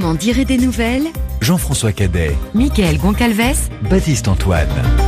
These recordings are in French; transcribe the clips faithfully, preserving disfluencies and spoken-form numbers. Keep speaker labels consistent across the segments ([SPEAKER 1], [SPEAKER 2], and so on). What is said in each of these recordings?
[SPEAKER 1] m'en dirait des nouvelles.
[SPEAKER 2] Jean-François Cadet,
[SPEAKER 1] Mickaël Goncalves,
[SPEAKER 2] Baptiste Antoine.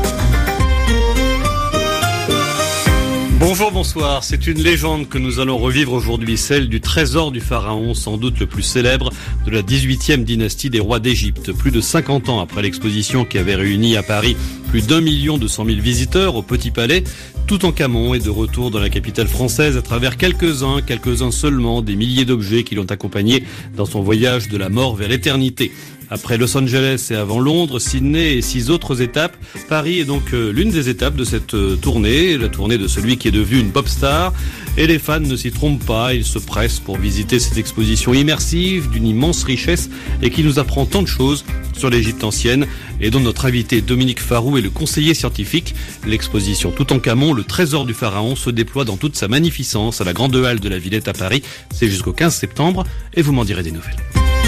[SPEAKER 3] Bonjour, bonsoir. C'est une légende que nous allons revivre aujourd'hui, celle du trésor du pharaon, sans doute le plus célèbre de la dix-huitième dynastie des rois d'Égypte. Plus de cinquante ans après l'exposition qui avait réuni à Paris plus d'un million deux cent mille visiteurs au Petit Palais, Toutankhamon est de retour dans la capitale française à travers quelques-uns, quelques-uns seulement, des milliers d'objets qui l'ont accompagné dans son voyage de la mort vers l'éternité. Après Los Angeles et avant Londres, Sydney et six autres étapes, Paris est donc l'une des étapes de cette tournée, la tournée de celui qui est devenu une pop star. Et les fans ne s'y trompent pas, ils se pressent pour visiter cette exposition immersive d'une immense richesse et qui nous apprend tant de choses sur l'Égypte ancienne et dont notre invité Dominique Farou est le conseiller scientifique. L'exposition Toutankhamon, le trésor du pharaon, se déploie dans toute sa magnificence à la Grande Halle de la Villette à Paris. C'est jusqu'au quinze septembre et vous m'en direz des nouvelles.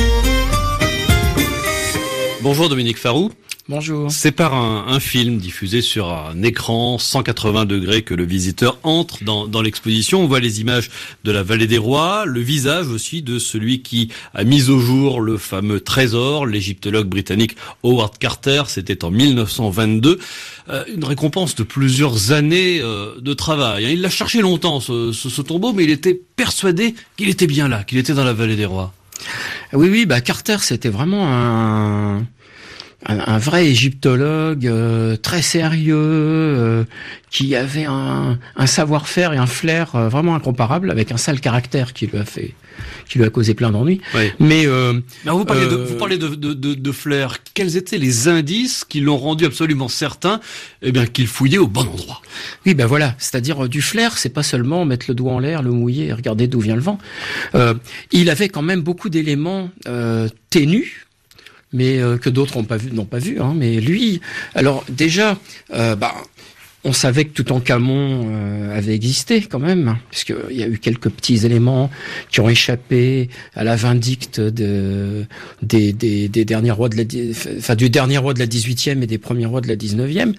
[SPEAKER 3] Bonjour Dominique Farou.
[SPEAKER 4] Bonjour.
[SPEAKER 3] C'est par un, un film diffusé sur un écran cent quatre-vingts degrés que le visiteur entre dans, dans l'exposition. On voit les images de la Vallée des Rois, le visage aussi de celui qui a mis au jour le fameux trésor, l'égyptologue britannique Howard Carter. C'était en mille neuf cent vingt-deux. Euh, une récompense de plusieurs années euh, de travail. Il l'a cherché longtemps, ce, ce, ce tombeau, mais il était persuadé qu'il était bien là, qu'il était dans la Vallée des Rois.
[SPEAKER 4] Oui, oui, bah Carter, c'était vraiment un, un, un vrai égyptologue euh, très sérieux, euh, qui avait un, un savoir-faire et un flair euh, vraiment incomparable, avec un sale caractère qui lui a fait, qui lui a causé plein d'ennuis. Oui. Mais euh,
[SPEAKER 3] alors vous parlez,
[SPEAKER 4] euh,
[SPEAKER 3] de, vous parlez de, de, de, de flair. Quels étaient les indices qui l'ont rendu absolument certain, eh bien, qu'il fouillait au bon endroit?
[SPEAKER 4] Oui, ben voilà. C'est-à-dire, du flair, c'est pas seulement mettre le doigt en l'air, le mouiller et regarder d'où vient le vent. Euh, il avait quand même beaucoup d'éléments euh, ténus, mais euh, que d'autres n'ont pas vu, n'ont pas vu. Hein, mais lui, alors déjà, euh, bah. On savait que Toutankhamon euh, avait existé quand même, puisqu'il y a eu quelques petits éléments qui ont échappé à la vindicte de, des, des, des derniers rois de la, enfin du dernier roi de la dix-huitième et des premiers rois de la dix-neuvième.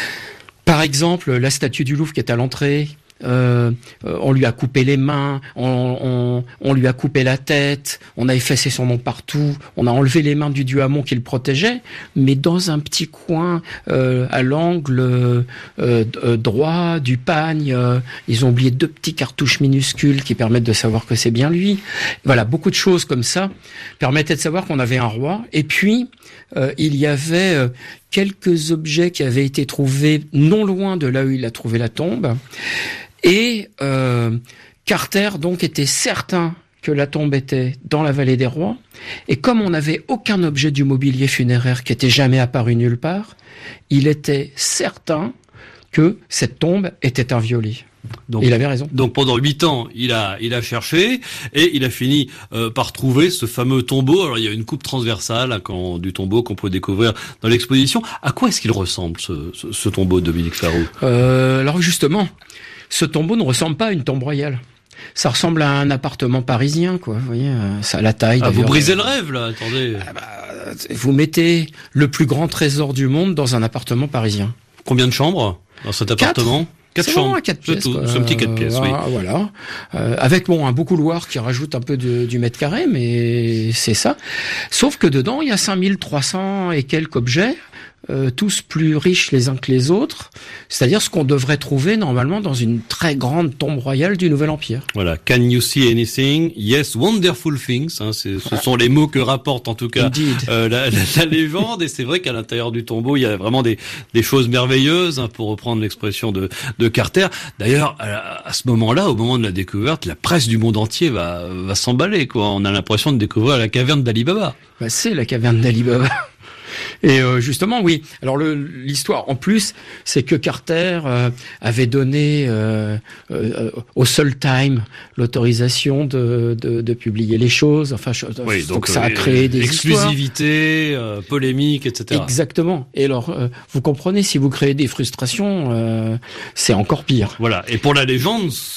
[SPEAKER 4] Par exemple, la statue du Louvre qui est à l'entrée. Euh, on lui a coupé les mains, on, on, on lui a coupé la tête, on a effacé son nom partout, on a enlevé les mains du dieu Amon qui le protégeait, mais dans un petit coin euh, à l'angle euh, euh, droit du pagne, euh, ils ont oublié deux petits cartouches minuscules qui permettent de savoir que c'est bien lui. Voilà, beaucoup de choses comme ça permettaient de savoir qu'on avait un roi. Et puis euh, il y avait euh, quelques objets qui avaient été trouvés non loin de là où il a trouvé la tombe. Et euh, Carter donc était certain que la tombe était dans la Vallée des Rois. Et comme on n'avait aucun objet du mobilier funéraire qui était jamais apparu nulle part, il était certain que cette tombe était inviolée. Donc, il avait raison.
[SPEAKER 3] Donc pendant huit ans, il a il a cherché et il a fini euh, par trouver ce fameux tombeau. Alors il y a une coupe transversale hein, quand, du tombeau qu'on peut découvrir dans l'exposition. À quoi est-ce qu'il ressemble ce, ce, ce tombeau de Dominique Farou?
[SPEAKER 4] euh, Alors justement, ce tombeau ne ressemble pas à une tombe royale. Ça ressemble à un appartement parisien, quoi. Vous voyez, ça a la taille.
[SPEAKER 3] Ah, vous brisez le rêve là. Attendez.
[SPEAKER 4] Ah bah, vous mettez le plus grand trésor du monde dans un appartement parisien.
[SPEAKER 3] Combien de chambres dans cet appartement?
[SPEAKER 4] Quatre.
[SPEAKER 3] Quatre
[SPEAKER 4] c'est
[SPEAKER 3] chambres,
[SPEAKER 4] quatre pièces.
[SPEAKER 3] C'est tout. C'est un petit quatre pièces,
[SPEAKER 4] euh,
[SPEAKER 3] oui.
[SPEAKER 4] Voilà. Euh, avec bon un beau couloir qui rajoute un peu de, du mètre carré, mais c'est ça. Sauf que dedans il y a cinq mille trois cents et quelques objets. Euh, tous plus riches les uns que les autres, c'est-à-dire ce qu'on devrait trouver normalement dans une très grande tombe royale du Nouvel Empire.
[SPEAKER 3] Voilà, can you see anything? Yes, wonderful things. Hein, c'est, ce sont les mots que rapporte en tout cas euh, la, la, la légende, et c'est vrai qu'à l'intérieur du tombeau, il y a vraiment des, des choses merveilleuses, hein, pour reprendre l'expression de, de Carter. D'ailleurs, à, à ce moment-là, au moment de la découverte, la presse du monde entier va, va s'emballer, quoi. On a l'impression de découvrir la caverne d'Ali Baba.
[SPEAKER 4] Bah, c'est la caverne d'Ali Baba. Et euh, justement, oui. Alors le, l'histoire, en plus, c'est que Carter euh, avait donné euh, euh, au Soul Time l'autorisation de, de, de publier les choses. Enfin,
[SPEAKER 3] oui, donc,
[SPEAKER 4] donc ça a créé des
[SPEAKER 3] exclusivité, euh, polémique, et cetera.
[SPEAKER 4] Exactement. Et alors, euh, vous comprenez, si vous créez des frustrations, euh, c'est encore pire.
[SPEAKER 3] Voilà. Et pour la légende,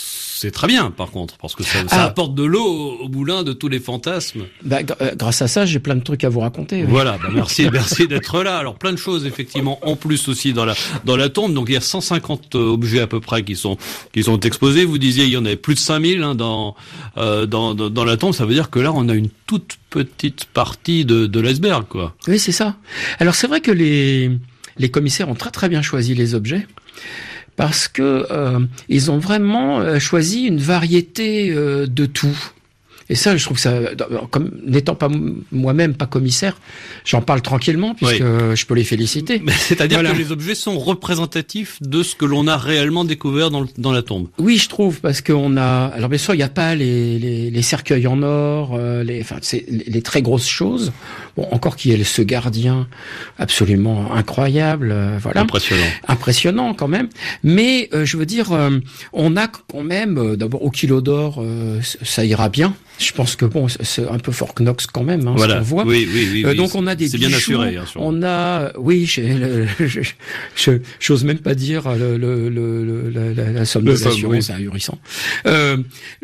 [SPEAKER 3] c'est très bien, par contre, parce que ça, ça
[SPEAKER 4] ah,
[SPEAKER 3] apporte de l'eau au, au moulin de tous les fantasmes.
[SPEAKER 4] Bah, g- euh, grâce à ça, j'ai plein de trucs à vous raconter. Oui.
[SPEAKER 3] Voilà, bah merci, merci d'être là. Alors plein de choses effectivement, en plus aussi dans la dans la tombe. Donc il y a cent cinquante objets à peu près qui sont qui sont exposés. Vous disiez il y en avait plus de cinq mille hein, dans, euh, dans dans dans la tombe. Ça veut dire que là on a une toute petite partie de de l'iceberg, quoi.
[SPEAKER 4] Oui, c'est ça. Alors c'est vrai que les les commissaires ont très très bien choisi les objets. Parce que euh, ils ont vraiment euh, choisi une variété euh, de tout. Et ça, je trouve que ça, comme n'étant pas moi-même pas commissaire, j'en parle tranquillement puisque oui. je peux les féliciter.
[SPEAKER 3] Mais c'est-à-dire voilà. que les objets sont représentatifs de ce que l'on a réellement découvert dans, le, dans la tombe.
[SPEAKER 4] Oui, je trouve, parce qu'on a. Alors bien sûr, il n'y a pas les, les, les cercueils en or, euh, les, enfin, c'est les, les très grosses choses. Bon, encore qu'il y ait ce gardien absolument incroyable, euh, voilà.
[SPEAKER 3] Impressionnant.
[SPEAKER 4] Impressionnant quand même. Mais euh, je veux dire, euh, on a quand même, euh, d'abord au kilo d'or, euh, ça ira bien. Je pense que bon, c'est un peu Fort Knox quand même, hein,
[SPEAKER 3] voilà.
[SPEAKER 4] ce qu'on voit.
[SPEAKER 3] Oui, oui, oui.
[SPEAKER 4] Euh,
[SPEAKER 3] oui
[SPEAKER 4] donc on a des
[SPEAKER 3] c'est
[SPEAKER 4] bijoux,
[SPEAKER 3] bien assuré, hein,
[SPEAKER 4] on a, oui, je, le, je, je, j'ose même pas dire le, le, le, la, la, la somme des assurances, oui. C'est ahurissant. Euh,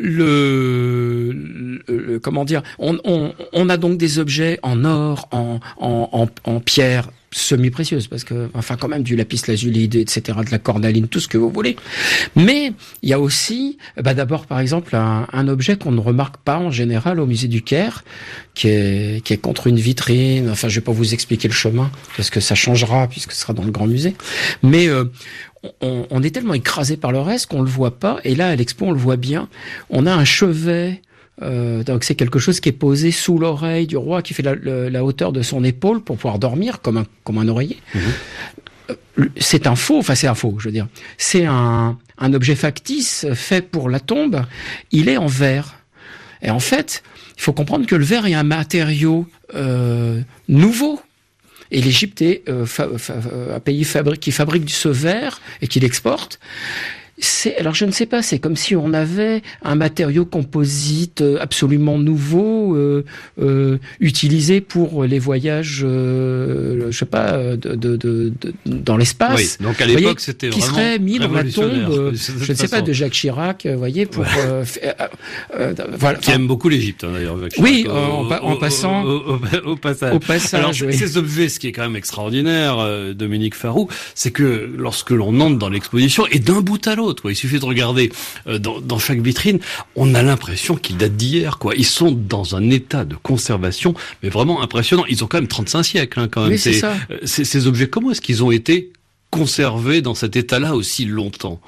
[SPEAKER 4] le, le, le, comment dire, on, on, on a donc des objets en or, en, en, en, en pierre semi-précieuse, parce que, enfin, quand même, du lapis-lazuli, et cetera, de la cornaline, tout ce que vous voulez. Mais il y a aussi, bah, d'abord, par exemple, un, un objet qu'on ne remarque pas en général au musée du Caire, qui est, qui est contre une vitrine. Enfin, je vais pas vous expliquer le chemin, parce que ça changera, puisque ce sera dans le grand musée. Mais euh, on, on est tellement écrasé par le reste qu'on le voit pas. Et là, à l'expo, on le voit bien. On a un chevet. Euh, donc c'est quelque chose qui est posé sous l'oreille du roi, qui fait la, la, la hauteur de son épaule pour pouvoir dormir comme un comme un oreiller. Mmh. C'est un faux, enfin c'est un faux, je veux dire. C'est un un objet factice fait pour la tombe. Il est en verre. Et en fait, il faut comprendre que le verre est un matériau euh, nouveau. Et l'Égypte est euh, fa, fa, un pays fabrique, qui fabrique ce verre et qui l'exporte. C'est, alors je ne sais pas, c'est comme si on avait un matériau composite absolument nouveau, euh, euh, utilisé pour les voyages, euh, je sais pas, de, de, de, de dans l'espace.
[SPEAKER 3] Oui, donc à l'époque, voyez, c'était
[SPEAKER 4] qui
[SPEAKER 3] vraiment
[SPEAKER 4] serait mis dans la tombe, euh, je ne sais pas, de Jacques Chirac, vous voyez, pour
[SPEAKER 3] ouais.
[SPEAKER 4] euh, euh, euh, voilà.
[SPEAKER 3] Qui aime beaucoup l'Égypte, hein, d'ailleurs. Jacques
[SPEAKER 4] oui,
[SPEAKER 3] Chirac,
[SPEAKER 4] euh,
[SPEAKER 3] au,
[SPEAKER 4] en, en
[SPEAKER 3] au,
[SPEAKER 4] passant,
[SPEAKER 3] au, au, au, au passage.
[SPEAKER 4] Au passage.
[SPEAKER 3] Alors
[SPEAKER 4] oui.
[SPEAKER 3] ces objets, ce qui est quand même extraordinaire, euh, Dominique Farroux, c'est que lorsque l'on entre dans l'exposition, et d'un bout à l'autre, quoi, il suffit de regarder euh, dans, dans chaque vitrine, on a l'impression qu'ils datent d'hier, quoi. Ils sont dans un état de conservation, mais vraiment impressionnant. Ils ont quand même trente-cinq siècles, hein, quand même.
[SPEAKER 4] Oui, c'est ça.
[SPEAKER 3] Euh, ces, ces objets, comment est-ce qu'ils ont été conservés dans cet état-là aussi longtemps?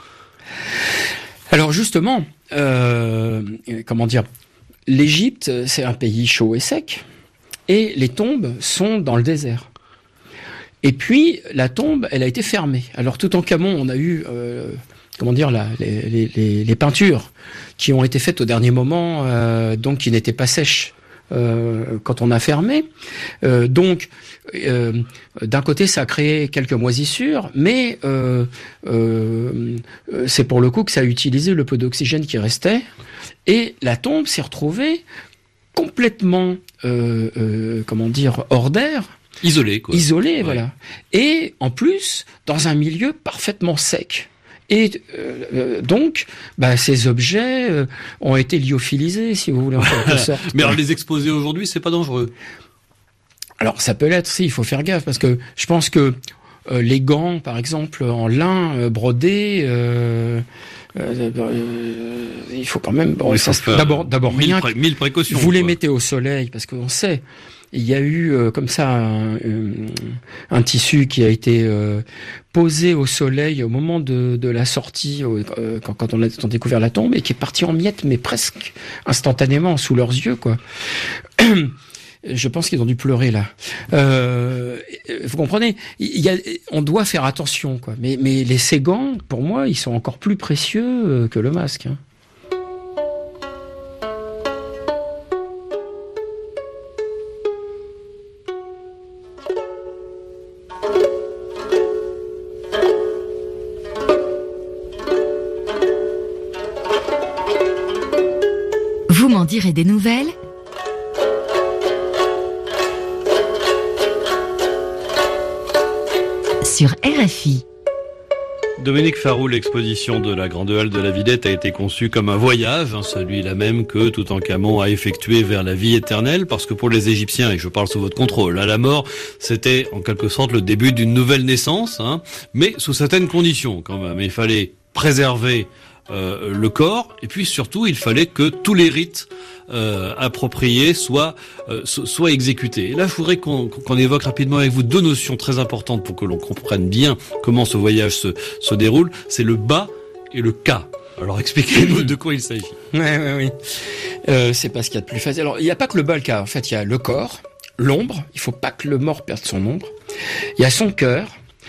[SPEAKER 4] Alors justement, euh, comment dire, l'Égypte, c'est un pays chaud et sec, et les tombes sont dans le désert. Et puis la tombe, elle a été fermée. Alors Toutankhamon, on a eu euh, comment dire, la, les, les, les peintures qui ont été faites au dernier moment, euh, donc qui n'étaient pas sèches euh, quand on a fermé. Euh, donc, euh, d'un côté, ça a créé quelques moisissures, mais euh, euh, c'est pour le coup que ça a utilisé le peu d'oxygène qui restait, et la tombe s'est retrouvée complètement, euh, euh, comment dire, hors d'air.
[SPEAKER 3] Isolé, quoi.
[SPEAKER 4] Isolé,
[SPEAKER 3] ouais.
[SPEAKER 4] Voilà. Et en plus, dans un milieu parfaitement sec. Et euh, donc, bah, ces objets euh, ont été lyophilisés, si vous voulez, en quelque sorte.
[SPEAKER 3] Mais alors, les exposer aujourd'hui, c'est pas dangereux?
[SPEAKER 4] Alors, ça peut l'être, si, il faut faire gaffe, parce que je pense que euh, les gants, par exemple, en lin euh, brodé, euh, euh, euh, il faut quand même... Bon,
[SPEAKER 3] oui,
[SPEAKER 4] ça, d'abord, d'abord
[SPEAKER 3] mille
[SPEAKER 4] rien.
[SPEAKER 3] Pré- mille précautions.
[SPEAKER 4] Vous les
[SPEAKER 3] quoi.
[SPEAKER 4] mettez au soleil, parce qu'on sait... Il y a eu euh, comme ça un, un, un tissu qui a été euh, posé au soleil au moment de, de la sortie, euh, quand, quand on a, on a découvert la tombe, et qui est parti en miettes, mais presque instantanément sous leurs yeux, quoi. Je pense qu'ils ont dû pleurer là. Euh, vous comprenez, il y a, on doit faire attention, quoi. Mais, mais les ces gants, pour moi, ils sont encore plus précieux que le masque. Hein.
[SPEAKER 1] Vous m'en direz des nouvelles ? Sur R F I.
[SPEAKER 3] Dominique Farroux, l'exposition de la Grande Halle de la Villette a été conçue comme un voyage, hein, celui-là même que Toutankhamon a effectué vers la vie éternelle, parce que pour les Égyptiens, et je parle sous votre contrôle, à la mort, c'était en quelque sorte le début d'une nouvelle naissance, hein, mais sous certaines conditions quand même. Il fallait préserver euh, le corps, et puis surtout, il fallait que tous les rites Euh, appropriés soit euh, soit exécutés. Et là, je voudrais qu'on, qu'on évoque rapidement avec vous deux notions très importantes pour que l'on comprenne bien comment ce voyage se, se déroule. C'est le bas et le ka. Alors, expliquez-nous de quoi il s'agit.
[SPEAKER 4] Oui, oui, oui. Euh, c'est pas ce qu'il y a de plus facile. Alors, il n'y a pas que le bas et le ka. En fait, il y a le corps, l'ombre. Il faut pas que le mort perde son ombre. Il y a son cœur.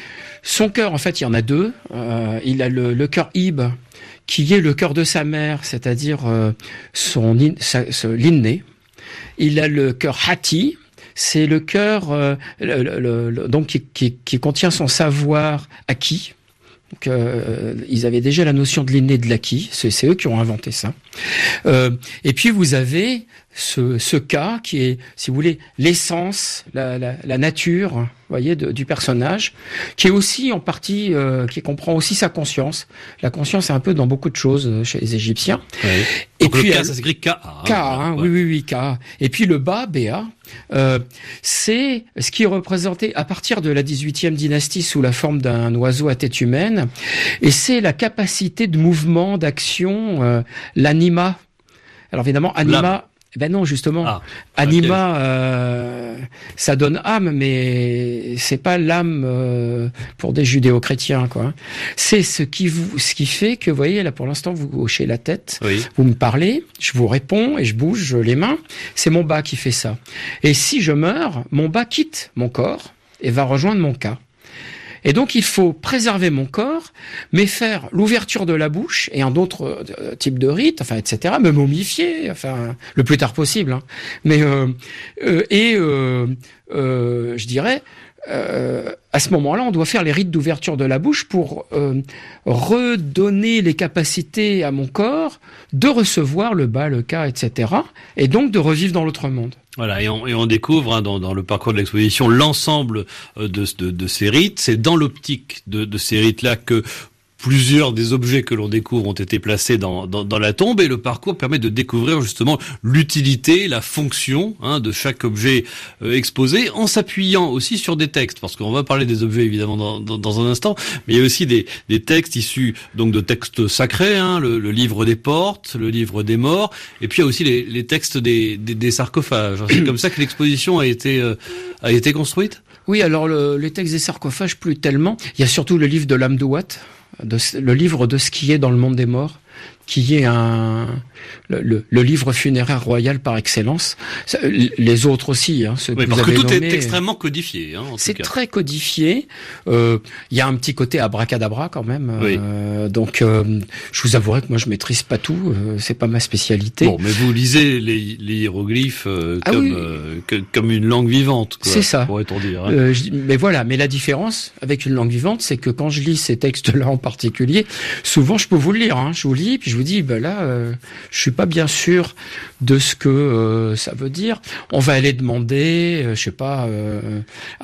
[SPEAKER 4] Son cœur, en fait, il y en a deux. Euh, il a le, le cœur Ib, qui est le cœur de sa mère, c'est-à-dire euh, son in, sa, sa, l'inné. Il a le cœur Hati, c'est le cœur euh, le, le, le, donc qui, qui, qui contient son savoir acquis. Donc, euh, ils avaient déjà la notion de l'inné et de l'acquis, c'est, c'est eux qui ont inventé ça. Euh, et puis vous avez ce, ce cas qui est, si vous voulez, l'essence, la, la, la nature, vous voyez, de, du personnage, qui est aussi en partie, euh, qui comprend aussi sa conscience. La conscience est un peu dans beaucoup de choses chez les Égyptiens.
[SPEAKER 3] Ouais.
[SPEAKER 4] Et
[SPEAKER 3] donc
[SPEAKER 4] puis
[SPEAKER 3] le K, ça s'écrit K A. Hein,
[SPEAKER 4] K, hein, ouais. oui, oui, oui, K. Et puis le bas, B A, euh, c'est ce qui est représenté à partir de la dix-huitième dynastie sous la forme d'un oiseau à tête humaine, et c'est la capacité de mouvement, d'action, euh, l'anima. Alors évidemment, anima. L'âme. Ben non, justement, ah, anima, okay. euh, ça donne âme, mais c'est pas l'âme euh, pour des judéo-chrétiens, quoi. C'est ce qui vous, ce qui fait que, vous voyez, là pour l'instant, vous hochez la tête, oui. Vous me parlez, je vous réponds et je bouge les mains. C'est mon bas qui fait ça. Et si je meurs, mon bas quitte mon corps et va rejoindre mon ka. Et donc, il faut préserver mon corps, mais faire l'ouverture de la bouche et un autre euh, type de rite, enfin, et cetera, me momifier, enfin, le plus tard possible. Hein. Mais euh, euh, et euh, euh, je dirais, euh, à ce moment-là, on doit faire les rites d'ouverture de la bouche pour euh, redonner les capacités à mon corps de recevoir le bas, le ka, et cetera, et donc de revivre dans l'autre monde.
[SPEAKER 3] Voilà, et on, et on découvre hein, dans, dans le parcours de l'exposition l'ensemble de, de, de ces rites. C'est dans l'optique de, de ces rites-là que plusieurs des objets que l'on découvre ont été placés dans, dans, dans la tombe, et le parcours permet de découvrir justement l'utilité, la fonction hein, de chaque objet euh, exposé, en s'appuyant aussi sur des textes, parce qu'on va parler des objets évidemment dans, dans, dans un instant, mais il y a aussi des, des textes issus donc de textes sacrés, hein, le, le livre des portes, le livre des morts, et puis il y a aussi les, les textes des, des, des sarcophages. C'est comme ça que l'exposition a été euh, a été construite.
[SPEAKER 4] Oui, alors le, les textes des sarcophages plus tellement. Il y a surtout le livre de l'Amdouat, de, le livre de ce qui est dans le monde des morts, qui est un le, le, le livre funéraire royal par excellence. Les autres aussi, hein, ceux
[SPEAKER 3] oui,
[SPEAKER 4] que
[SPEAKER 3] parce
[SPEAKER 4] vous
[SPEAKER 3] que
[SPEAKER 4] avez
[SPEAKER 3] tout
[SPEAKER 4] nommés,
[SPEAKER 3] est extrêmement codifié. Hein, en
[SPEAKER 4] c'est
[SPEAKER 3] tout cas.
[SPEAKER 4] très codifié. Euh, il y a un petit côté abracadabra quand même.
[SPEAKER 3] Oui.
[SPEAKER 4] Euh, donc, euh, je vous avouerai que moi, je maîtrise pas tout. Euh, c'est pas ma spécialité.
[SPEAKER 3] Bon, mais vous lisez les, les hiéroglyphes euh, ah, comme oui. euh, que, comme une langue vivante. Quoi,
[SPEAKER 4] c'est ça.
[SPEAKER 3] Pourrait-on dire. Hein.
[SPEAKER 4] Euh, je, mais voilà. Mais la différence avec une langue vivante, c'est que quand je lis ces textes-là en particulier, souvent, je peux vous le lire. Hein, je vous lis, puis je vous dis, ben là, euh, je suis pas bien sûr de ce que euh, ça veut dire. On va aller demander, euh, je sais pas, euh,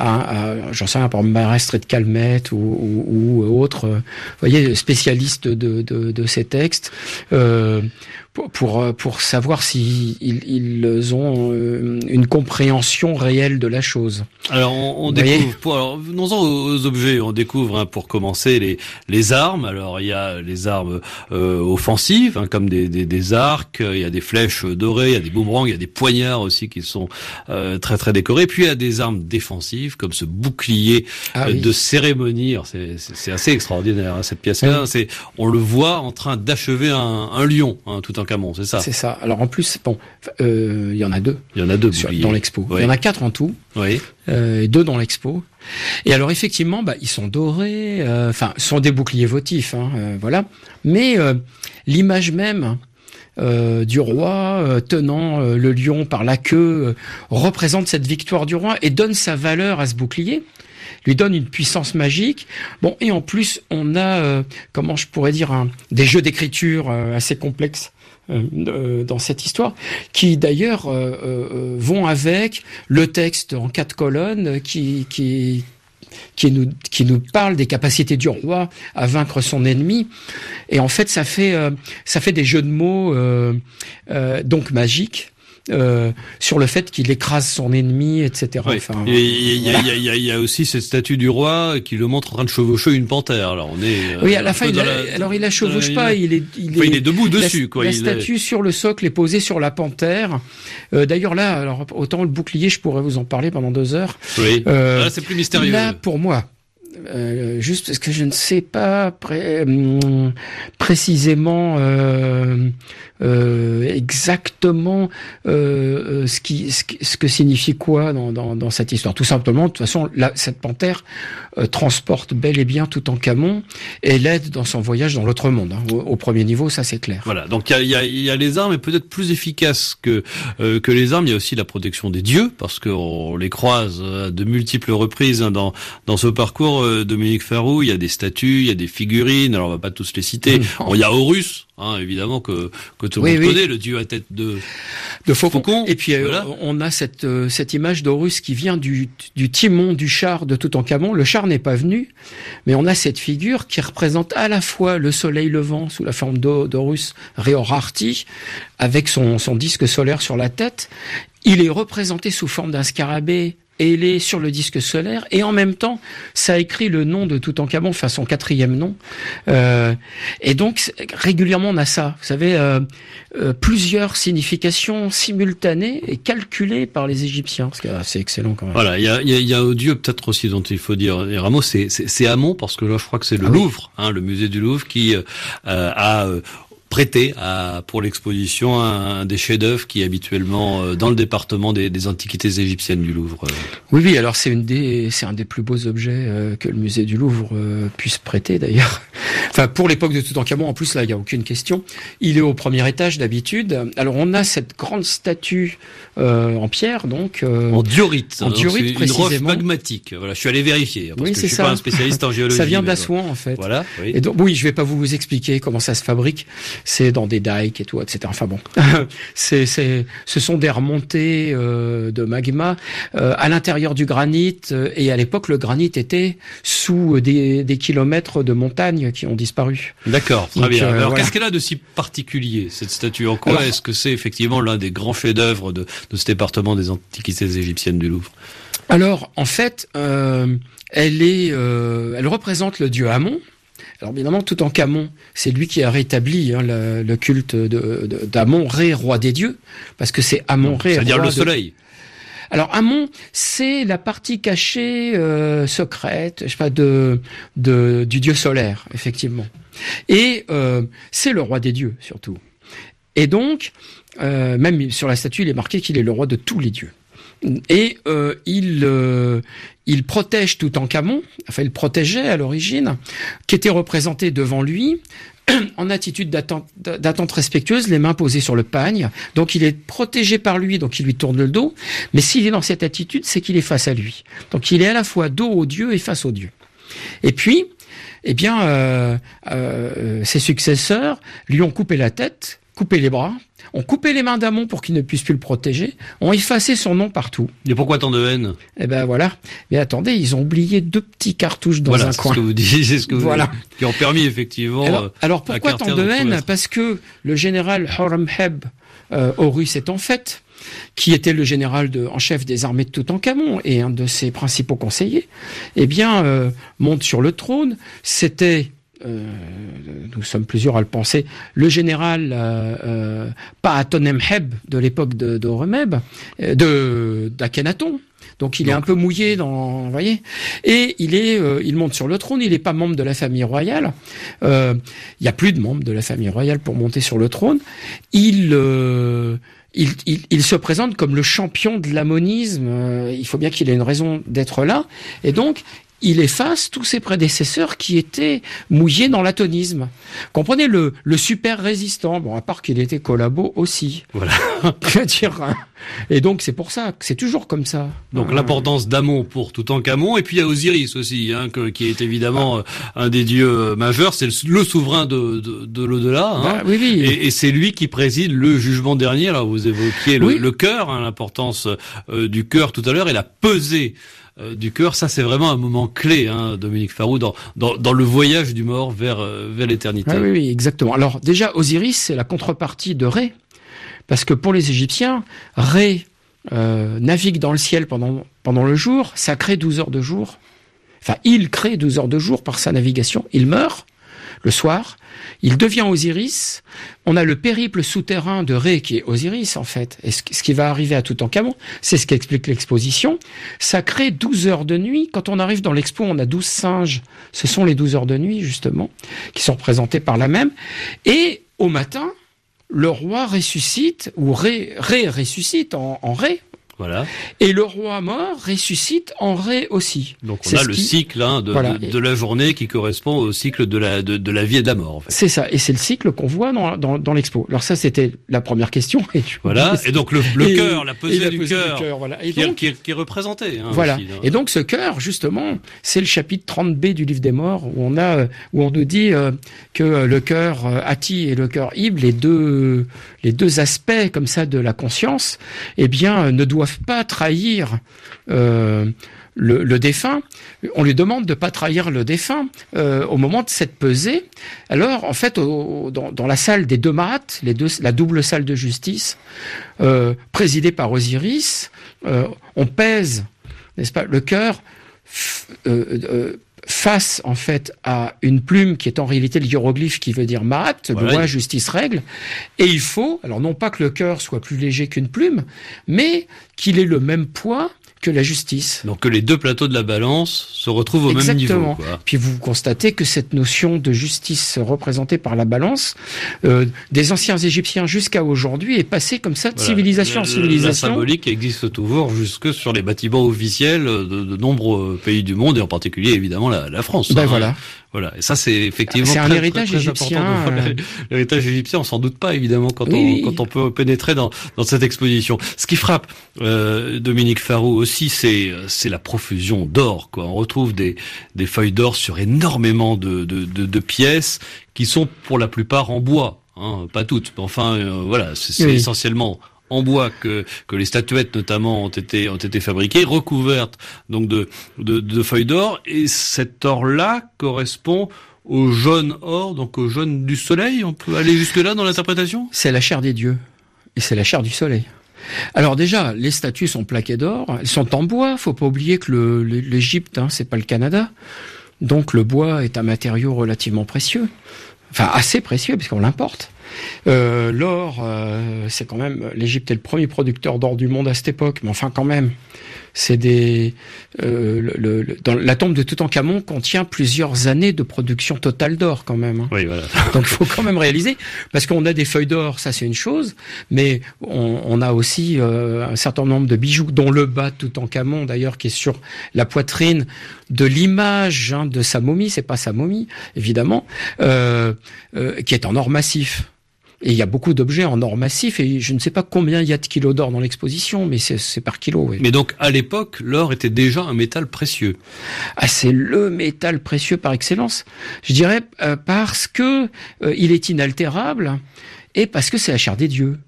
[SPEAKER 4] à, à, j'en sais rien, par Marestre de Calmette ou, ou, ou autre, euh, vous voyez, spécialiste de, de, de ces textes, euh, pour, pour, pour savoir si ils, ils ont une compréhension réelle de la chose.
[SPEAKER 3] Alors, on, on découvre, pour, alors, venons-en aux objets. On découvre, hein, pour commencer, les, les armes. Alors, il y a les armes euh, offensives, hein, comme des, des, des arcs, il y a des flèches dorées, il y a des boomerangs, il y a des poignards aussi qui sont euh, très très décorés. Puis il y a des armes défensives, comme ce bouclier ah, euh, oui. de cérémonie. Alors, c'est, c'est, c'est assez extraordinaire, hein, cette pièce-là. Oui. C'est, on le voit en train d'achever un, un lion, hein, tout en Camon, c'est ça.
[SPEAKER 4] C'est ça. Alors en plus, bon, euh, il y en a deux.
[SPEAKER 3] Il y en a deux
[SPEAKER 4] sur, dans l'expo. Oui. Il y en a quatre en tout.
[SPEAKER 3] Oui.
[SPEAKER 4] Euh, et deux dans l'expo. Et alors effectivement, bah ils sont dorés. Enfin, euh, sont des boucliers votifs, hein, euh, voilà. Mais euh, l'image même euh, du roi euh, tenant euh, le lion par la queue euh, représente cette victoire du roi et donne sa valeur à ce bouclier. Lui donne une puissance magique. Bon, et en plus, on a, euh, comment je pourrais dire, un, des jeux d'écriture euh, assez complexes euh, euh, dans cette histoire, qui d'ailleurs euh, euh, vont avec le texte en quatre colonnes qui qui qui nous qui nous parle des capacités du roi à vaincre son ennemi. Et en fait, ça fait euh, ça fait des jeux de mots euh, euh, donc magiques. Euh, sur le fait qu'il écrase son ennemi, et cetera.
[SPEAKER 3] Ouais.
[SPEAKER 4] Enfin,
[SPEAKER 3] et il y, voilà. y, y, y a aussi cette statue du roi qui le montre en train de chevaucher une panthère. Alors on est.
[SPEAKER 4] Oui, à la fin, il la, alors il la chevauche pas, il est, il
[SPEAKER 3] enfin,
[SPEAKER 4] est,
[SPEAKER 3] il est debout dessus,
[SPEAKER 4] la,
[SPEAKER 3] quoi.
[SPEAKER 4] La
[SPEAKER 3] il
[SPEAKER 4] statue
[SPEAKER 3] est...
[SPEAKER 4] sur le socle est posée sur la panthère. Euh, d'ailleurs là, alors autant le bouclier, je pourrais vous en parler pendant deux heures.
[SPEAKER 3] Oui.
[SPEAKER 4] Euh,
[SPEAKER 3] là, c'est plus mystérieux.
[SPEAKER 4] Là, pour moi. Euh, juste parce que je ne sais pas pré- euh, précisément euh, euh, exactement euh, ce qui ce, ce que signifie quoi dans, dans, dans cette histoire. Tout simplement, de toute façon, la, cette panthère euh, transporte bel et bien Toutankhamon et l'aide dans son voyage dans l'autre monde. Hein. Au, au premier niveau, ça c'est clair.
[SPEAKER 3] Voilà. Donc il y a, y, a, y a les armes, et peut-être plus efficaces que euh, que les armes. Il y a aussi la protection des dieux, parce qu'on les croise à de multiples reprises hein, dans dans ce parcours. Dominique Farroux, il y a des statues, il y a des figurines, alors on va pas tous les citer. Bon, il y a Horus, hein, évidemment, que, que tout le oui, monde oui. connaît, le dieu à tête de,
[SPEAKER 4] de faucon.
[SPEAKER 3] faucon.
[SPEAKER 4] Et puis, voilà. euh, on a cette, euh, cette image d'Horus qui vient du, du timon du char de Toutankhamon. Le char n'est pas venu, mais on a cette figure qui représente à la fois le soleil levant sous la forme d'Horus Réorarti, avec son, son disque solaire sur la tête. Il est représenté sous forme d'un scarabée ailé sur le disque solaire, et en même temps, ça écrit le nom de Toutankhamon, enfin son quatrième nom. Euh, et donc, régulièrement, on a ça. Vous savez, euh, euh, plusieurs significations simultanées et calculées par les Égyptiens. C'est excellent quand même.
[SPEAKER 3] Voilà, il y a, il y a, il y a au dieu peut-être aussi dont il faut dire. Et Rameau, c'est, c'est, c'est Amon, parce que là, je crois que c'est le ah, Louvre, oui. hein, le musée du Louvre, qui euh, a euh, prêté à, pour l'exposition un, un des chefs-d'œuvre qui est habituellement euh, dans le département des, des antiquités égyptiennes du Louvre.
[SPEAKER 4] Oui, oui. Alors c'est une des, c'est un des plus beaux objets euh, que le musée du Louvre euh, puisse prêter d'ailleurs. Enfin, pour l'époque de Toutankhamon, en plus là, il y a aucune question. Il est au premier étage d'habitude. Alors on a cette grande statue euh, en pierre, donc euh,
[SPEAKER 3] en diorite.
[SPEAKER 4] En diorite,
[SPEAKER 3] c'est
[SPEAKER 4] précisément.
[SPEAKER 3] Une roche magmatique. Voilà, je suis allé vérifier parce
[SPEAKER 4] oui,
[SPEAKER 3] que je suis
[SPEAKER 4] ça.
[SPEAKER 3] pas un spécialiste en géologie.
[SPEAKER 4] Ça vient d'Assouan en fait.
[SPEAKER 3] Voilà. Oui.
[SPEAKER 4] Et donc oui, je vais pas vous expliquer comment ça se fabrique. C'est dans des dikes et tout, et cetera. Enfin bon, c'est, c'est, ce sont des remontées euh, de magma euh, à l'intérieur du granit. Euh, et à l'époque, le granit était sous des, des kilomètres de montagnes qui ont disparu.
[SPEAKER 3] D'accord, très
[SPEAKER 4] donc,
[SPEAKER 3] bien.
[SPEAKER 4] Euh,
[SPEAKER 3] Alors,
[SPEAKER 4] voilà.
[SPEAKER 3] qu'est-ce qu'elle a de si particulier, cette statue? En quoi Alors, est-ce que c'est effectivement l'un des grands chefs-d'œuvre de, de ce département des antiquités égyptiennes du Louvre?
[SPEAKER 4] Alors, en fait, euh, elle est, euh, elle représente le dieu Amon. Alors évidemment, Toutankhamon, c'est lui qui a rétabli hein, le, le culte de, de, d'Amon-Ré, roi des dieux, parce que c'est Amon-Ré,
[SPEAKER 3] c'est-à-dire
[SPEAKER 4] roi
[SPEAKER 3] le
[SPEAKER 4] de...
[SPEAKER 3] soleil.
[SPEAKER 4] Alors Amon, c'est la partie cachée, euh, secrète, je sais pas, de, de du dieu solaire, effectivement. Et euh, c'est le roi des dieux surtout. Et donc, euh, même sur la statue, il est marqué qu'il est le roi de tous les dieux. Et euh, il euh, il protège Toutankhamon, enfin il protégeait à l'origine, qui était représenté devant lui en attitude d'attente, d'attente respectueuse, les mains posées sur le pagne. Donc il est protégé par lui, donc il lui tourne le dos. Mais s'il est dans cette attitude, c'est qu'il est face à lui. Donc il est à la fois dos au dieu et face au dieu. Et puis, eh bien, euh, euh, ses successeurs lui ont coupé la tête, coupé les bras, ont coupé les mains d'Amon pour qu'il ne puisse plus le protéger, ont effacé son nom partout.
[SPEAKER 3] Et pourquoi tant de haine?
[SPEAKER 4] Eh ben voilà. Mais attendez, ils ont oublié deux petits cartouches dans
[SPEAKER 3] voilà,
[SPEAKER 4] un
[SPEAKER 3] c'est
[SPEAKER 4] coin.
[SPEAKER 3] Ce que vous dites, c'est ce que vous
[SPEAKER 4] voilà.
[SPEAKER 3] dites, qui ont permis effectivement.
[SPEAKER 4] Alors,
[SPEAKER 3] euh,
[SPEAKER 4] alors pourquoi tant de haine? Parce que le général Horemheb, euh, Horus étant fait, qui était le général de, en chef des armées de Toutankhamon et un de ses principaux conseillers, eh bien euh, monte sur le trône. C'était Euh, nous sommes plusieurs à le penser, le général euh, euh, Paatonemheb de l'époque de, de Horemheb, euh, de d'Akhenaton. Donc il Donc, est un peu mouillé dans, vous voyez. Et il est, euh, il monte sur le trône. Il n'est pas membre de la famille royale. Euh, il y a plus de membres de la famille royale pour monter sur le trône. Il euh, Il, il, il se présente comme le champion de l'amonisme. Euh, il faut bien qu'il ait une raison d'être là. Et donc, il efface tous ses prédécesseurs qui étaient mouillés dans l'atonisme. Comprenez, le, le super résistant, bon, à part qu'il était collabo aussi.
[SPEAKER 3] Voilà.
[SPEAKER 4] Je veux dire, et donc c'est pour ça que c'est toujours comme ça.
[SPEAKER 3] Donc euh... l'importance d'Amon pour Toutankhamon, et puis il y a Osiris aussi, hein, que, qui est évidemment ah. un des dieux majeurs, c'est le, le souverain de, de, de l'au-delà. Hein.
[SPEAKER 4] Bah, oui, oui.
[SPEAKER 3] Et, et c'est lui qui préside le jugement dernier. Alors vous évoquiez le,
[SPEAKER 4] oui.
[SPEAKER 3] le cœur, hein, l'importance euh, du cœur tout à l'heure, et la pesée euh, du cœur. Ça, c'est vraiment un moment clé, hein, Dominique Farroux, dans, dans, dans le voyage du mort vers, euh, vers l'éternité.
[SPEAKER 4] Ah, oui, oui, exactement. Alors déjà, Osiris, c'est la contrepartie de Ré, parce que pour les Égyptiens, Ré euh, navigue dans le ciel pendant, pendant le jour, ça crée douze heures de jour. Enfin, il crée douze heures de jour par sa navigation, il meurt le soir, il devient Osiris, on a le périple souterrain de Ré qui est Osiris en fait, et ce qui va arriver à Toutankhamon, c'est ce qu'explique l'exposition, ça crée douze heures de nuit. Quand on arrive dans l'expo, on a douze singes, ce sont les douze heures de nuit justement, qui sont représentés par la même, et au matin, le roi ressuscite, ou Ré, Ré ressuscite en, en Ré,
[SPEAKER 3] voilà.
[SPEAKER 4] Et le roi mort ressuscite en Ré aussi.
[SPEAKER 3] Donc on a le qui... cycle hein, de, voilà. de, de la journée qui correspond au cycle de la, de, de la vie et de la mort. En fait.
[SPEAKER 4] C'est ça, et c'est le cycle qu'on voit dans, dans, dans l'expo. Alors ça, c'était la première question. Et
[SPEAKER 3] voilà, et donc le, le cœur, la pesée du cœur,
[SPEAKER 4] voilà.
[SPEAKER 3] qui, donc, qui, qui est représenté. Hein,
[SPEAKER 4] voilà,
[SPEAKER 3] aussi, hein.
[SPEAKER 4] Et donc ce cœur, justement, c'est le chapitre trente B du livre des morts, où on, a, où on nous dit euh, que le cœur euh, Ati et le cœur Ib, les deux, les deux aspects comme ça de la conscience, eh bien, euh, ne doivent pas trahir Euh, le, le défunt. On lui demande de pas trahir le défunt euh, au moment de cette pesée. Alors, en fait, au, dans, dans la salle des deux Maat, les deux, la double salle de justice, euh, présidée par Osiris, euh, on pèse, n'est-ce pas, le cœur f- euh, euh, face en fait à une plume qui est en réalité le hiéroglyphe qui veut dire Maat, voilà, loi, justice, règle, et il faut, alors non pas que le cœur soit plus léger qu'une plume, mais qu'il ait le même poids que la justice.
[SPEAKER 3] Donc que les deux plateaux de la balance se retrouvent au
[SPEAKER 4] Exactement.
[SPEAKER 3] même niveau. Quoi.
[SPEAKER 4] Puis vous constatez que cette notion de justice représentée par la balance, euh, des anciens Égyptiens jusqu'à aujourd'hui, est passée comme ça de voilà. civilisation en civilisation.
[SPEAKER 3] La symbolique existe toujours jusque sur les bâtiments officiels de, de nombreux pays du monde, et en particulier évidemment la, la France.
[SPEAKER 4] Ben
[SPEAKER 3] hein.
[SPEAKER 4] voilà.
[SPEAKER 3] Voilà, et ça c'est effectivement
[SPEAKER 4] c'est
[SPEAKER 3] très,
[SPEAKER 4] un héritage
[SPEAKER 3] très, très
[SPEAKER 4] égyptien.
[SPEAKER 3] important. De... L'héritage égyptien, on s'en doute pas évidemment quand
[SPEAKER 4] oui,
[SPEAKER 3] on quand on peut pénétrer dans dans cette exposition. Ce qui frappe euh, Dominique Farroux aussi, c'est c'est la profusion d'or. Quoi, on retrouve des des feuilles d'or sur énormément de de de, de pièces qui sont pour la plupart en bois, hein, pas toutes, mais enfin euh, voilà, c'est, c'est oui. essentiellement en bois que que les statuettes notamment ont été ont été fabriquées, recouvertes donc de de, de feuilles d'or, et cet or-là correspond au jaune or, donc au jaune du soleil. On peut aller jusque là dans l'interprétation.
[SPEAKER 4] C'est la chair des dieux et c'est la chair du soleil. Alors déjà, les statues sont plaquées d'or, elles sont en bois. Faut pas oublier que le, l'Égypte, hein, c'est pas le Canada, donc le bois est un matériau relativement précieux, enfin assez précieux puisqu'on l'importe. Euh, l'or, euh, c'est quand même, l'Égypte est le premier producteur d'or du monde à cette époque, mais enfin quand même, c'est des, euh, le, le, dans la tombe de Toutankhamon contient plusieurs années de production totale d'or quand même. Hein.
[SPEAKER 3] Oui, voilà.
[SPEAKER 4] Donc il faut quand même réaliser, parce qu'on a des feuilles d'or, ça c'est une chose, mais on, on a aussi euh, un certain nombre de bijoux, dont le bas de Toutankhamon d'ailleurs, qui est sur la poitrine de l'image hein, de sa momie, c'est pas sa momie évidemment, euh, euh, qui est en or massif. Et il y a beaucoup d'objets en or massif, et je ne sais pas combien il y a de kilos d'or dans l'exposition, mais c'est, c'est par kilo. Oui.
[SPEAKER 3] Mais donc, à l'époque, l'or était déjà un métal précieux.
[SPEAKER 4] Ah, c'est le métal précieux par excellence. Je dirais euh, parce que euh, il est inaltérable, et parce que c'est la chair des dieux.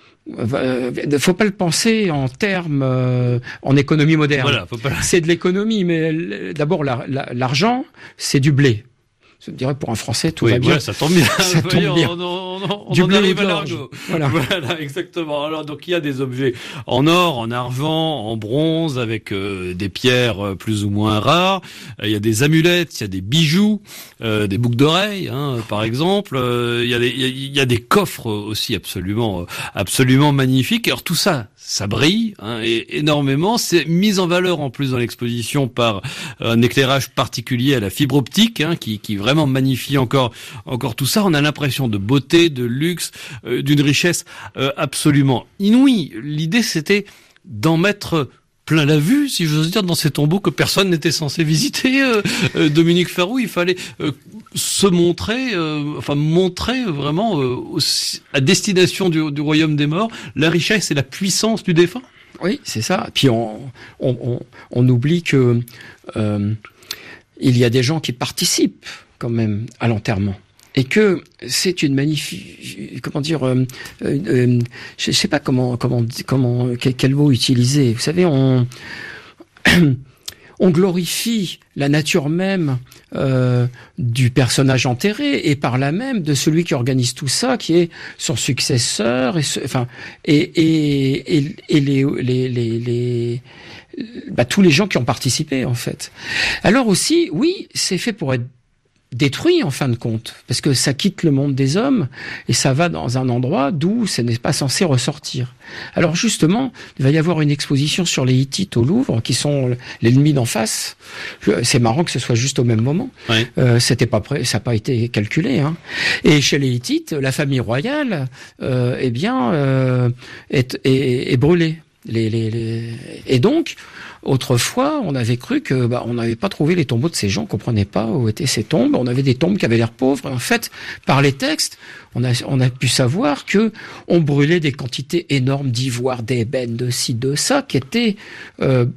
[SPEAKER 4] Euh, faut pas le penser en termes euh, en économie moderne.
[SPEAKER 3] Voilà, faut pas...
[SPEAKER 4] C'est de l'économie, mais d'abord la, la, l'argent, c'est du blé. Je dirais pour un Français, tout
[SPEAKER 3] oui,
[SPEAKER 4] va bien.
[SPEAKER 3] Voilà, ça tombe bien.
[SPEAKER 4] Ça tombe
[SPEAKER 3] on,
[SPEAKER 4] bien.
[SPEAKER 3] On, on, on
[SPEAKER 4] du
[SPEAKER 3] en
[SPEAKER 4] blé
[SPEAKER 3] arrive
[SPEAKER 4] et de l'orge.
[SPEAKER 3] Voilà. Voilà, exactement. Alors, donc, il y a des objets en or, en argent, en bronze, avec euh, des pierres plus ou moins rares. Il y a des amulettes, il y a des bijoux, euh, des boucles d'oreilles, hein, par exemple. Euh, il y a des, il y a des coffres aussi absolument, absolument magnifiques. Alors, tout ça, ça brille, hein, et énormément. C'est mis en valeur en plus dans l'exposition par un éclairage particulier à la fibre optique, hein, qui, qui vraiment magnifie encore, encore tout ça. On a l'impression de beauté, de luxe, euh, d'une richesse euh, absolument inouïe. L'idée, c'était d'en mettre plein la vue, si j'ose dire, dans ces tombeaux que personne n'était censé visiter. Euh, euh, Dominique Farroux, il fallait euh, se montrer, euh, enfin montrer vraiment euh, aussi, à destination du, du royaume des morts, la richesse et la puissance du défunt.
[SPEAKER 4] Oui, c'est ça. Puis on, on, on, on oublie que euh, il y a des gens qui participent quand même à l'enterrement, et que c'est une magnifique, comment dire, euh, euh, je sais pas comment, comment, comment, quel, quel mot utiliser. Vous savez, on, on glorifie la nature même euh, du personnage enterré et par là même de celui qui organise tout ça, qui est son successeur, et ce, enfin et et et, et les les les, les bah, tous les gens qui ont participé en fait. Alors aussi, oui, c'est fait pour être détruit en fin de compte, parce que ça quitte le monde des hommes et ça va dans un endroit d'où ce n'est pas censé ressortir. Alors justement, il va y avoir une exposition sur les Hittites au Louvre, qui sont l'ennemi d'en face. C'est marrant que ce soit juste au même moment. Oui. Euh, c'était pas prêt, ça n'a pas été calculé. Hein. Et chez les Hittites, la famille royale, euh, eh bien, euh, est, est, est brûlée. Les, les, les... Et donc, autrefois, on avait cru que bah, on n'avait pas trouvé les tombeaux de ces gens, on comprenait pas où étaient ces tombes. On avait des tombes qui avaient l'air pauvres. Et en fait, par les textes, on a, on a pu savoir que on brûlait des quantités énormes d'ivoire, d'ébène, de ci, de ça, qui étaient euh,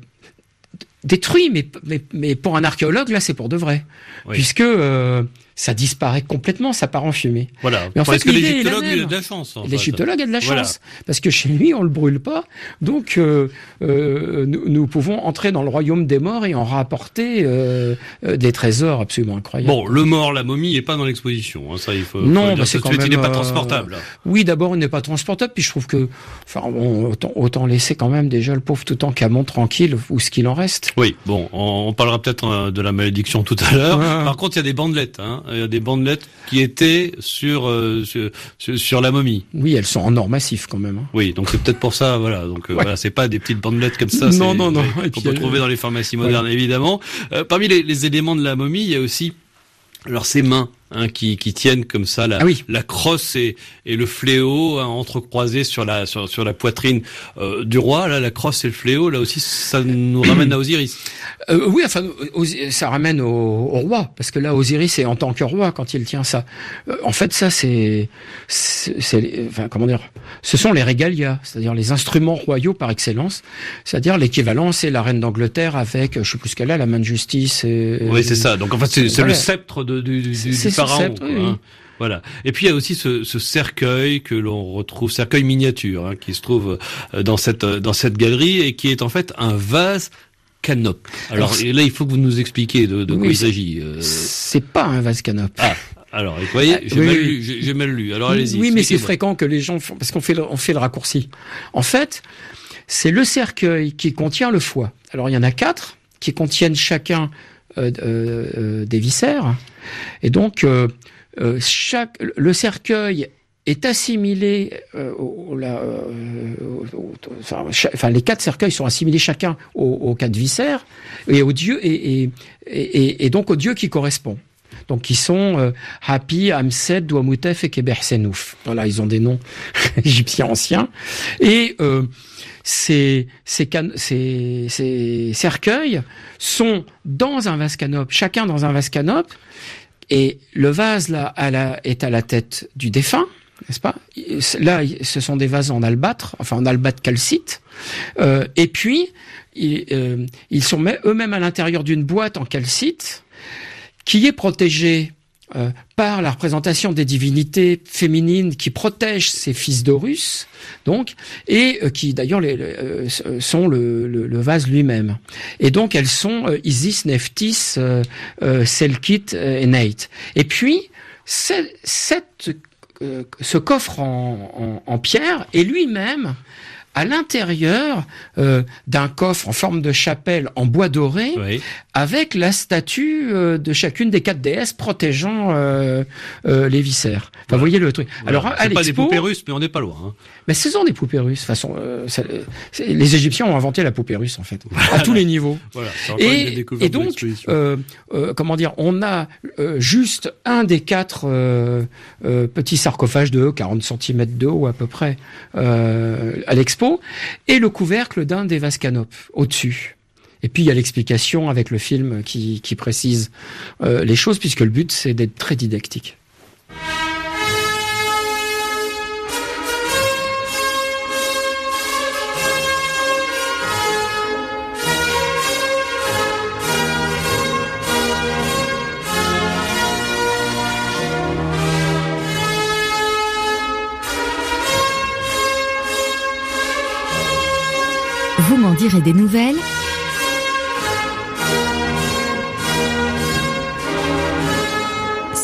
[SPEAKER 4] détruits. Mais, mais, mais pour un archéologue, là, c'est pour de vrai, oui. Puisque euh, ça disparaît complètement, ça part en fumée.
[SPEAKER 3] Voilà.
[SPEAKER 4] Mais en
[SPEAKER 3] parce
[SPEAKER 4] fait,
[SPEAKER 3] que l'égyptologue il a de la chance. En
[SPEAKER 4] l'égyptologue
[SPEAKER 3] fait.
[SPEAKER 4] a de la
[SPEAKER 3] voilà.
[SPEAKER 4] chance, parce que chez lui on le brûle pas, donc euh, euh, nous, nous pouvons entrer dans le royaume des morts et en rapporter euh, euh, des trésors absolument incroyables.
[SPEAKER 3] Bon, le mort, la momie, n'est pas dans l'exposition. Hein, ça, il faut.
[SPEAKER 4] Non,
[SPEAKER 3] faut
[SPEAKER 4] bah, c'est quand même.
[SPEAKER 3] Il n'est pas transportable.
[SPEAKER 4] Euh, oui, d'abord, il n'est pas transportable, puis je trouve que, enfin, bon, autant, autant laisser quand même déjà le pauvre Toutankhamon tranquille, ou ce qu'il en reste.
[SPEAKER 3] Oui, bon, on, on parlera peut-être de la malédiction tout à l'heure. Ah. Par contre, il y a des bandelettes, hein, il y a des bandelettes qui étaient sur, euh, sur, sur sur la momie.
[SPEAKER 4] Oui, elles sont en or massif quand même. Hein.
[SPEAKER 3] Oui, donc c'est peut-être pour ça, voilà. Donc euh, ouais. voilà, c'est pas des petites bandelettes comme ça.
[SPEAKER 4] Non, non, non.
[SPEAKER 3] Ouais, qu'on peut trouver dans les pharmacies modernes, voilà. Évidemment. Euh, parmi les, les éléments de la momie, il y a aussi alors ces mains. Hein, qui, qui tiennent comme ça la,
[SPEAKER 4] ah oui.
[SPEAKER 3] la crosse et, et le fléau hein, entrecroisés sur la sur, sur la poitrine euh, du roi. Là, la crosse et le fléau, là aussi, ça nous ramène à Osiris.
[SPEAKER 4] Euh, oui, enfin, ça ramène au, au roi, parce que là, Osiris est en tant que roi quand il tient ça. Euh, en fait, ça, c'est, c'est, c'est, enfin, comment dire, ce sont les régalias, c'est-à-dire les instruments royaux par excellence. C'est-à-dire l'équivalent, c'est la reine d'Angleterre avec, je sais plus ce qu'elle a, la main de justice. Et,
[SPEAKER 3] oui, c'est ça. Donc en fait, c'est, c'est voilà. le sceptre de, du, du, du pharaon. Sceptre, quoi, oui, hein. Oui. Voilà. Et puis il y a aussi ce, ce cercueil que l'on retrouve, cercueil miniature, hein, qui se trouve dans cette dans cette galerie et qui est en fait un vase canope. Alors, Alors là, il faut que vous nous expliquiez de, de oui, quoi il s'agit. Euh...
[SPEAKER 4] C'est pas un vase canope.
[SPEAKER 3] Ah. Alors, vous voyez, j'ai, oui, mal, oui. Lu, j'ai, j'ai mal lu. Alors, allez-y.
[SPEAKER 4] Oui, mais c'est fréquent que les gens font, parce qu'on fait le, on fait le raccourci. En fait, c'est le cercueil qui contient le foie. Alors, il y en a quatre qui contiennent chacun euh, euh, des viscères. Et donc, euh, euh, chaque, le cercueil est assimilé euh, au, la, euh, au, enfin, cha, enfin, les quatre cercueils sont assimilés chacun aux, aux quatre viscères et au dieu et, et, et, et donc au dieu qui correspond. Donc, qui sont euh, Hapi, Amset, Douamoutef et Kebersenouf. Voilà, ils ont des noms égyptiens anciens. Et euh, ces, ces, can- ces, ces cercueils sont dans un vase canope, chacun dans un vase canope. Et le vase là à la, est à la tête du défunt, n'est-ce pas ? Là, ce sont des vases en albâtre, enfin en albâtre calcite. Euh, et puis, ils, euh, ils sont eux-mêmes à l'intérieur d'une boîte en calcite qui est protégée euh, par la représentation des divinités féminines qui protègent ces fils d'Horus, donc, et euh, qui d'ailleurs les, euh, sont le, le, le vase lui-même. Et donc elles sont euh, Isis, Nephthys, euh, euh, Selkit euh, et Neit. Et puis cette, cette, euh, ce coffre en, en, en pierre est lui-même à l'intérieur euh, d'un coffre en forme de chapelle en bois doré, oui. avec la statue euh, de chacune des quatre déesses protégeant euh, euh, les viscères. Enfin, voilà. Vous voyez le truc.
[SPEAKER 3] Voilà. Alors, c'est pas des poupées russes, mais on n'est pas loin. Hein.
[SPEAKER 4] Mais ce sont des poupées russes. De toute façon, euh, ça, les Égyptiens ont inventé la poupée russe, en fait, voilà. à tous les niveaux. Voilà. Et, et donc, euh, euh, comment dire, on a euh, juste un des quatre euh, euh, petits sarcophages de quarante centimètres de haut à peu près euh, à l'expo. Et le couvercle d'un des vases canopes au-dessus. Et puis il y a l'explication avec le film qui, qui précise euh, les choses, puisque le but c'est d'être très didactique.
[SPEAKER 1] Vous m'en direz des nouvelles.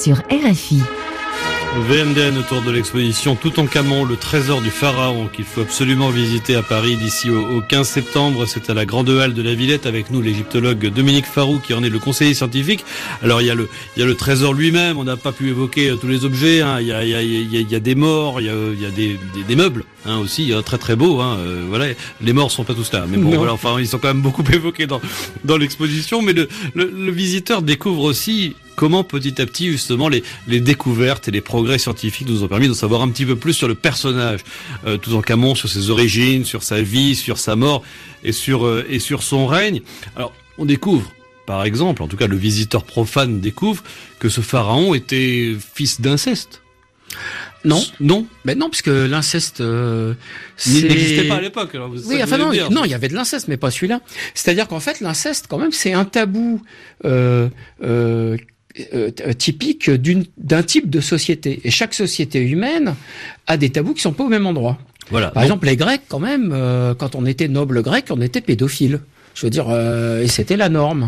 [SPEAKER 1] sur R F I.
[SPEAKER 3] Le V M D N autour de l'exposition Toutankhamon, le trésor du pharaon, qu'il faut absolument visiter à Paris d'ici au quinze septembre. C'est à la Grande Halle de la Villette, avec nous l'égyptologue Dominique Farou qui en est le conseiller scientifique. Alors il y a le, il y a le trésor lui-même, on n'a pas pu évoquer tous les objets, hein. il, y a, il, y a, il, y a, il y a des morts, il y a, il y a des, des, des meubles hein, aussi, hein, très très beaux. Hein. Euh, voilà. Les morts sont pas tous là, mais bon, non. voilà, enfin ils sont quand même beaucoup évoqués dans, dans l'exposition. Mais le, le, le visiteur découvre aussi comment petit à petit justement les, les découvertes et les progrès scientifiques nous ont permis de savoir un petit peu plus sur le personnage euh, Toutankhamon, sur ses origines, sur sa vie, sur sa mort et sur euh, et sur son règne. Alors on découvre, par exemple, en tout cas le visiteur profane découvre que ce pharaon était fils d'inceste.
[SPEAKER 4] Non,
[SPEAKER 3] non,
[SPEAKER 4] ben non, parce que l'inceste euh,
[SPEAKER 3] il n'existait pas à l'époque. Alors
[SPEAKER 4] oui, enfin non, dire. non, il y avait de l'inceste, mais pas celui-là. C'est-à-dire qu'en fait, l'inceste, quand même, c'est un tabou. Euh, euh, Euh, typique d'une, d'un type de société. Et chaque société humaine a des tabous qui sont pas au même endroit.
[SPEAKER 3] Voilà.
[SPEAKER 4] Par donc, exemple, les Grecs, quand même, euh, quand on était noble grec, on était pédophile. Je veux dire, euh, et c'était la norme.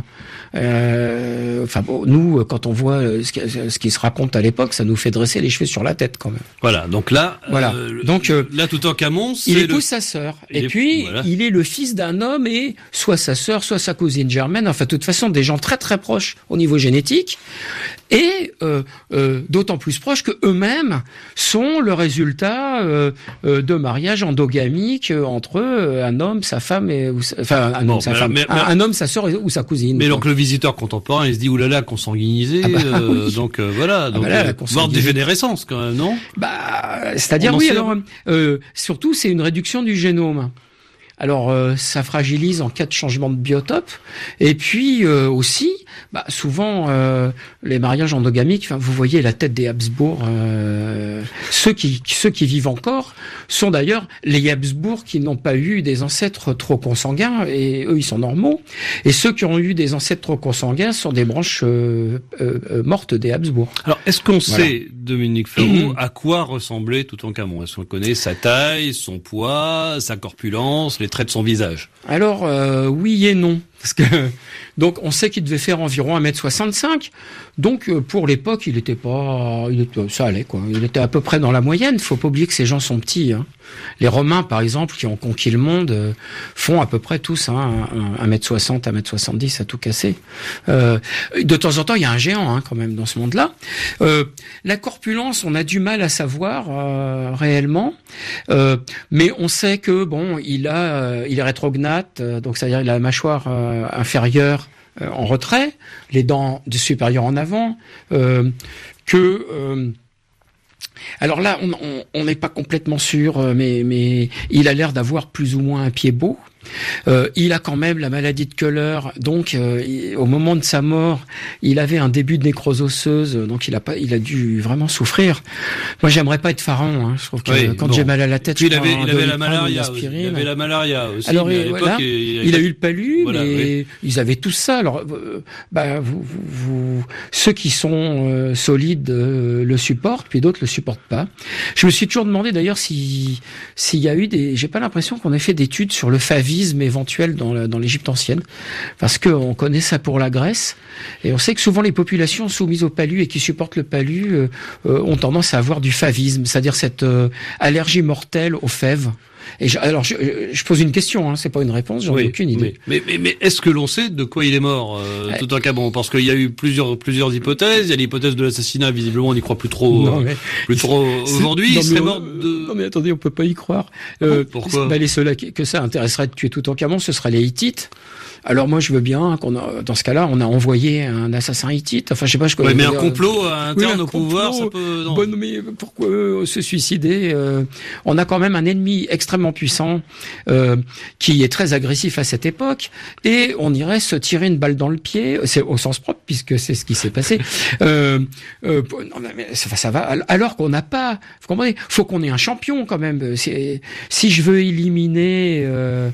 [SPEAKER 4] Euh, enfin bon, nous, quand on voit ce qui, ce qui se raconte à l'époque, ça nous fait dresser les cheveux sur la tête quand même.
[SPEAKER 3] Voilà. Donc là,
[SPEAKER 4] voilà.
[SPEAKER 3] Euh,
[SPEAKER 4] donc euh,
[SPEAKER 3] là, Toutankhamon, c'est
[SPEAKER 4] il épouse
[SPEAKER 3] le...
[SPEAKER 4] sa sœur.
[SPEAKER 3] Il
[SPEAKER 4] et
[SPEAKER 3] est...
[SPEAKER 4] puis
[SPEAKER 3] voilà.
[SPEAKER 4] il est le fils d'un homme et soit sa sœur, soit sa cousine germaine. Enfin, de toute façon, des gens très très proches au niveau génétique. Et euh, euh, d'autant plus proches que eux-mêmes sont le résultat euh, euh, de mariages endogamiques entre euh, un homme, sa femme et ou, enfin un bon, homme, sa mais, femme, mais, un, un homme, sa sœur ou sa cousine.
[SPEAKER 3] Mais quoi. Donc le visiteur contemporain, il se dit oulala, consanguinisé, ah bah, euh, oui. donc euh, voilà, donc ah bah là, euh, voire dégénérescence quand même, non?
[SPEAKER 4] Bah, c'est-à-dire oui. Alors, euh, surtout, c'est une réduction du génome. Alors euh, ça fragilise en cas de changement de biotope. Et puis euh, aussi, bah, souvent euh, les mariages endogamiques. Enfin, vous voyez la tête des Habsbourg. Euh, ceux qui ceux qui vivent encore sont d'ailleurs les Habsbourg qui n'ont pas eu des ancêtres trop consanguins et eux ils sont normaux. Et ceux qui ont eu des ancêtres trop consanguins sont des branches euh, euh, mortes des Habsbourg.
[SPEAKER 3] Alors est-ce qu'on voilà. sait, Dominique Farou, à quoi ressemblait Toutankhamon? Est-ce qu'on connaît sa taille, son poids, sa corpulence, les traits de son visage?
[SPEAKER 4] Alors euh, oui et non, parce que donc on sait qu'il devait faire environ un mètre soixante-cinq. Donc euh, pour l'époque, il était pas, il était, ça allait quoi. Il était à peu près dans la moyenne. Faut pas oublier que ces gens sont petits. Hein. Les Romains, par exemple, qui ont conquis le monde, euh, font à peu près tous hein, un mètre soixante, un mètre soixante-dix à tout casser. Euh, de temps en temps, il y a un géant hein, quand même dans ce monde-là. Euh, la corpulence, on a du mal à savoir euh, réellement, euh, mais on sait que bon, il a, euh, il est rétrognate, euh, donc c'est-à-dire il a la mâchoire euh, inférieure euh, en retrait, les dents supérieures en avant, euh, que euh, alors là, on n'est pas complètement sûr, mais, mais il a l'air d'avoir plus ou moins un pied beau. Euh, il a quand même la maladie de Köhler, donc euh, il, au moment de sa mort, il avait un début de nécrose osseuse, donc il a pas, il a dû vraiment souffrir. Moi, j'aimerais pas être pharaon. Hein. Je trouve que oui, quand bon. j'ai mal à la tête,
[SPEAKER 3] Puis
[SPEAKER 4] je
[SPEAKER 3] il avait,
[SPEAKER 4] prends
[SPEAKER 3] il
[SPEAKER 4] un
[SPEAKER 3] avait la malaria.
[SPEAKER 4] Aussi. Il
[SPEAKER 3] avait la malaria aussi.
[SPEAKER 4] Alors,
[SPEAKER 3] mais à
[SPEAKER 4] voilà,
[SPEAKER 3] il,
[SPEAKER 4] il a eu le palu,
[SPEAKER 3] voilà,
[SPEAKER 4] mais
[SPEAKER 3] oui.
[SPEAKER 4] ils avaient tout ça. Alors, euh, bah, vous, vous, vous, ceux qui sont euh, solides euh, le supportent, puis d'autres le supportent pas. Je me suis toujours demandé d'ailleurs si s'il y a eu des. J'ai pas l'impression qu'on ait fait d'études sur le favisme éventuel dans, la, dans l'Égypte ancienne, parce que on connaît ça pour la Grèce, et on sait que souvent les populations soumises au palu et qui supportent le palu euh, euh, ont tendance à avoir du favisme, c'est-à-dire cette euh, allergie mortelle aux fèves. Et je, alors, je, je pose une question, hein, c'est pas une réponse, j'en ai
[SPEAKER 3] oui,
[SPEAKER 4] aucune idée.
[SPEAKER 3] Oui. Mais, mais, mais est-ce que l'on sait de quoi il est mort, euh, ouais. Toutankhamon? Parce qu'il y a eu plusieurs, plusieurs hypothèses. Il y a l'hypothèse de l'assassinat, visiblement, on n'y croit plus trop, non, mais, plus trop aujourd'hui. Il serait mort de...
[SPEAKER 4] Non, mais attendez, on peut pas y croire. Euh,
[SPEAKER 3] Pourquoi?
[SPEAKER 4] Bah, les seuls que ça intéresserait de tuer Toutankhamon, ce seraient les Hittites. Alors moi je veux bien qu'on a, dans ce cas-là on a envoyé un assassin hittite. Enfin je sais pas je connais.
[SPEAKER 3] Ouais, mais un complot interne
[SPEAKER 4] oui, un
[SPEAKER 3] au pouvoir, ça peut. Non.
[SPEAKER 4] Bon, mais pourquoi euh, se suicider euh, On a quand même un ennemi extrêmement puissant euh, qui est très agressif à cette époque, et on irait se tirer une balle dans le pied, c'est au sens propre puisque c'est ce qui s'est passé. euh, euh, non, mais ça, ça va. Alors qu'on n'a pas. Vous comprenez? Faut qu'on ait un champion quand même. C'est, si je veux éliminer, euh,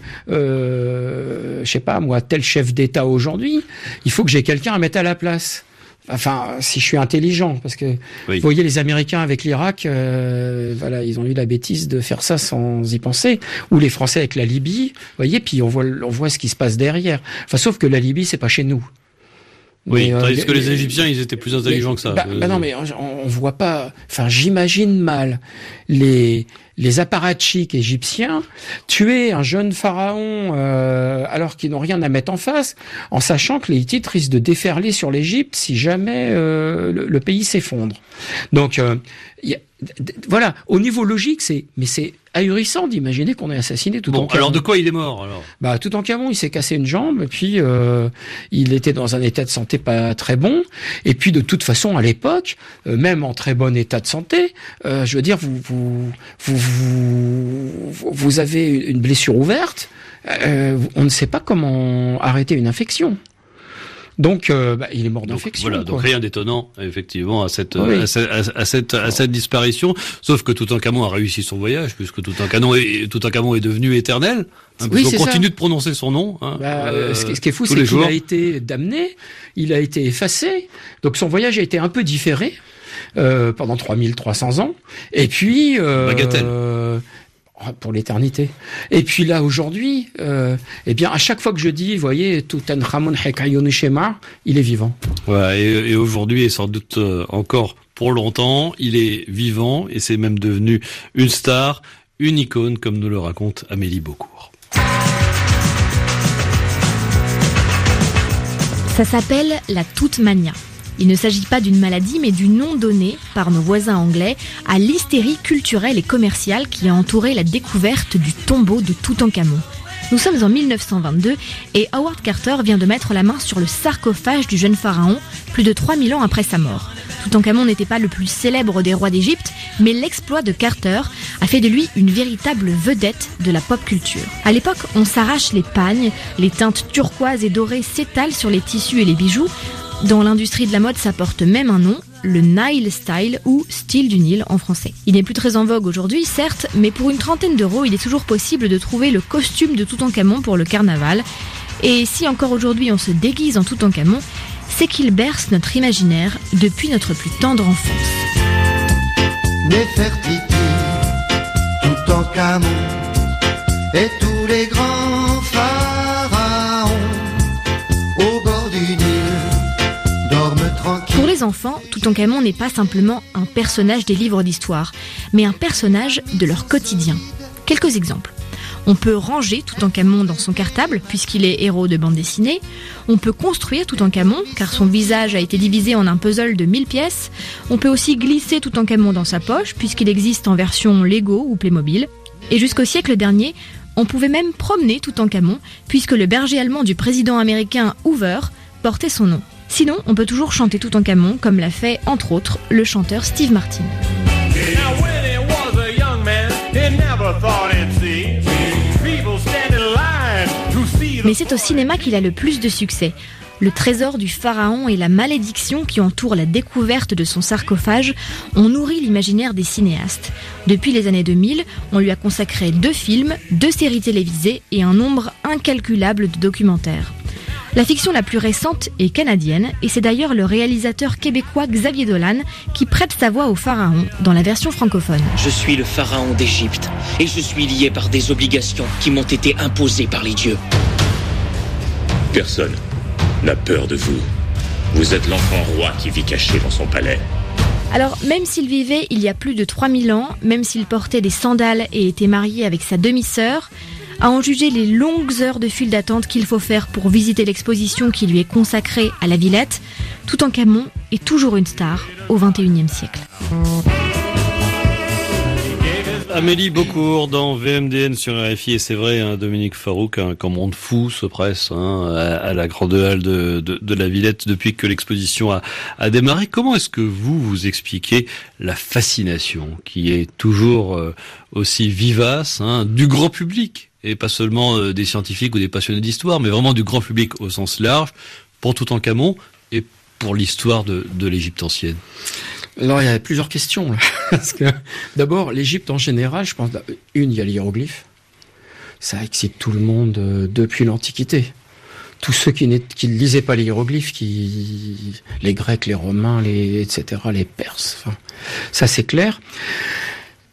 [SPEAKER 4] euh, je sais pas moi, tel chef d'État aujourd'hui, il faut que j'ai quelqu'un à mettre à la place. Enfin, si je suis intelligent, parce que oui. Vous voyez les Américains avec l'Irak, euh, voilà, ils ont eu la bêtise de faire ça sans y penser, ou les Français avec la Libye, vous voyez, puis on voit, on voit ce qui se passe derrière. Enfin, sauf que la Libye, c'est pas chez nous.
[SPEAKER 3] Oui,
[SPEAKER 4] mais,
[SPEAKER 3] tandis
[SPEAKER 4] euh,
[SPEAKER 3] que les,
[SPEAKER 4] les
[SPEAKER 3] Égyptiens, ils étaient plus intelligents
[SPEAKER 4] mais,
[SPEAKER 3] que ça.
[SPEAKER 4] Bah, bah non, mais on, on voit pas. Enfin, j'imagine mal les les apparatchiks égyptiens tuer un jeune pharaon euh, alors qu'ils n'ont rien à mettre en face, en sachant que les Hittites risquent de déferler sur l'Égypte si jamais euh, le, le pays s'effondre. Donc, euh, y a, voilà, au niveau logique, c'est mais c'est ahurissant d'imaginer qu'on ait assassiné Toutankhamon.
[SPEAKER 3] Bon, alors de quoi il est mort alors?
[SPEAKER 4] Bah, Toutankhamon, il s'est cassé une jambe, et puis euh, il était dans un état de santé pas très bon. Et puis de toute façon, à l'époque, euh, même en très bon état de santé, euh, je veux dire, vous vous vous vous, vous avez une blessure ouverte, euh, on ne sait pas comment arrêter une infection. Donc, euh, bah, il est mort d'infection.
[SPEAKER 3] Voilà,
[SPEAKER 4] quoi.
[SPEAKER 3] donc rien d'étonnant, effectivement, à cette,
[SPEAKER 4] oui.
[SPEAKER 3] à cette, à cette, à cette disparition. Sauf que Toutankhamon a réussi son voyage, puisque Toutankhamon est, Toutankhamon est devenu éternel. Hein,
[SPEAKER 4] oui,
[SPEAKER 3] on
[SPEAKER 4] c'est
[SPEAKER 3] continue
[SPEAKER 4] ça.
[SPEAKER 3] de prononcer son nom. Hein,
[SPEAKER 4] bah,
[SPEAKER 3] euh,
[SPEAKER 4] ce, qui, ce qui est fou,
[SPEAKER 3] tous
[SPEAKER 4] c'est
[SPEAKER 3] les
[SPEAKER 4] qu'il
[SPEAKER 3] jours.
[SPEAKER 4] a été damné, il a été effacé. Donc son voyage a été un peu différé euh, pendant trois mille trois cents ans. Et puis, euh,
[SPEAKER 3] Bagatelle.
[SPEAKER 4] Euh, pour l'éternité. Et puis là, aujourd'hui, euh, eh bien, à chaque fois que je dis, vous voyez, Toutankhamon Hekayonu Shema, il est vivant.
[SPEAKER 3] Ouais, et, et aujourd'hui, et sans doute euh, encore pour longtemps, il est vivant, et c'est même devenu une star, une icône, comme nous le raconte Amélie Beaucourt.
[SPEAKER 1] Ça s'appelle la Toutmania. Il ne s'agit pas d'une maladie, mais du nom donné par nos voisins anglais à l'hystérie culturelle et commerciale qui a entouré la découverte du tombeau de Toutankhamon. Nous sommes en mille neuf cent vingt-deux et Howard Carter vient de mettre la main sur le sarcophage du jeune pharaon, plus de trois mille ans après sa mort. Toutankhamon n'était pas le plus célèbre des rois d'Égypte, mais l'exploit de Carter a fait de lui une véritable vedette de la pop culture. À l'époque, on s'arrache les pagnes, les teintes turquoises et dorées s'étalent sur les tissus et les bijoux. Dans l'industrie de la mode, ça porte même un nom, le Nile Style ou style du Nil en français. Il n'est plus très en vogue aujourd'hui, certes, mais pour une trentaine d'euros, il est toujours possible de trouver le costume de Toutankhamon pour le carnaval. Et si encore aujourd'hui on se déguise en Toutankhamon, c'est qu'il berce notre imaginaire depuis notre plus tendre enfance.
[SPEAKER 5] Néfertiti, Toutankhamon et tous les grands pharaons au bord du Nil dorment tranquilles.
[SPEAKER 1] Pour les enfants, Toutankhamon n'est pas simplement un personnage des livres d'histoire, mais un personnage de leur quotidien. Quelques exemples. On peut ranger Toutankhamon dans son cartable, puisqu'il est héros de bande dessinée. On peut construire Toutankhamon, car son visage a été divisé en un puzzle de mille pièces. On peut aussi glisser Toutankhamon dans sa poche, puisqu'il existe en version Lego ou Playmobil. Et jusqu'au siècle dernier, on pouvait même promener Toutankhamon, puisque le berger allemand du président américain Hoover portait son nom. Sinon, on peut toujours chanter Toutankhamon, comme l'a fait, entre autres, le chanteur Steve Martin. Mais c'est au cinéma qu'il a le plus de succès. Le trésor du pharaon et la malédiction qui entoure la découverte de son sarcophage ont nourri l'imaginaire des cinéastes. Depuis les années deux mille, on lui a consacré deux films, deux séries télévisées et un nombre incalculable de documentaires. La fiction la plus récente est canadienne et c'est d'ailleurs le réalisateur québécois Xavier Dolan qui prête sa voix au pharaon dans la version francophone.
[SPEAKER 6] Je suis le pharaon d'Égypte et je suis lié par des obligations qui m'ont été imposées par les dieux.
[SPEAKER 7] Personne n'a peur de vous. Vous êtes l'enfant roi qui vit caché dans son palais.
[SPEAKER 1] Alors, même s'il vivait il y a plus de trois mille ans, même s'il portait des sandales et était marié avec sa demi-sœur, à en juger les longues heures de file d'attente qu'il faut faire pour visiter l'exposition qui lui est consacrée à la Villette, Toutankhamon est toujours une star au vingt et unième siècle.
[SPEAKER 3] Amélie Beaucourt dans V M D N sur R F I, et c'est vrai, hein, Dominique Farouk, un monde fou se presse hein, à, à la grande halle de, de, de la Villette depuis que l'exposition a, a démarré. Comment est-ce que vous vous expliquez la fascination qui est toujours euh, aussi vivace hein, du grand public, et pas seulement euh, des scientifiques ou des passionnés d'histoire, mais vraiment du grand public au sens large, pour Toutankhamon et pour l'histoire de, de l'Égypte ancienne?
[SPEAKER 4] Alors, il y a plusieurs questions, là. Parce que, d'abord, l'Égypte en général, je pense, une, il y a les hiéroglyphes. Ça excite tout le monde euh, depuis l'Antiquité. Tous ceux qui ne lisaient pas les hiéroglyphes, qui, les Grecs, les Romains, les, et cetera, les Perses, enfin, ça c'est clair.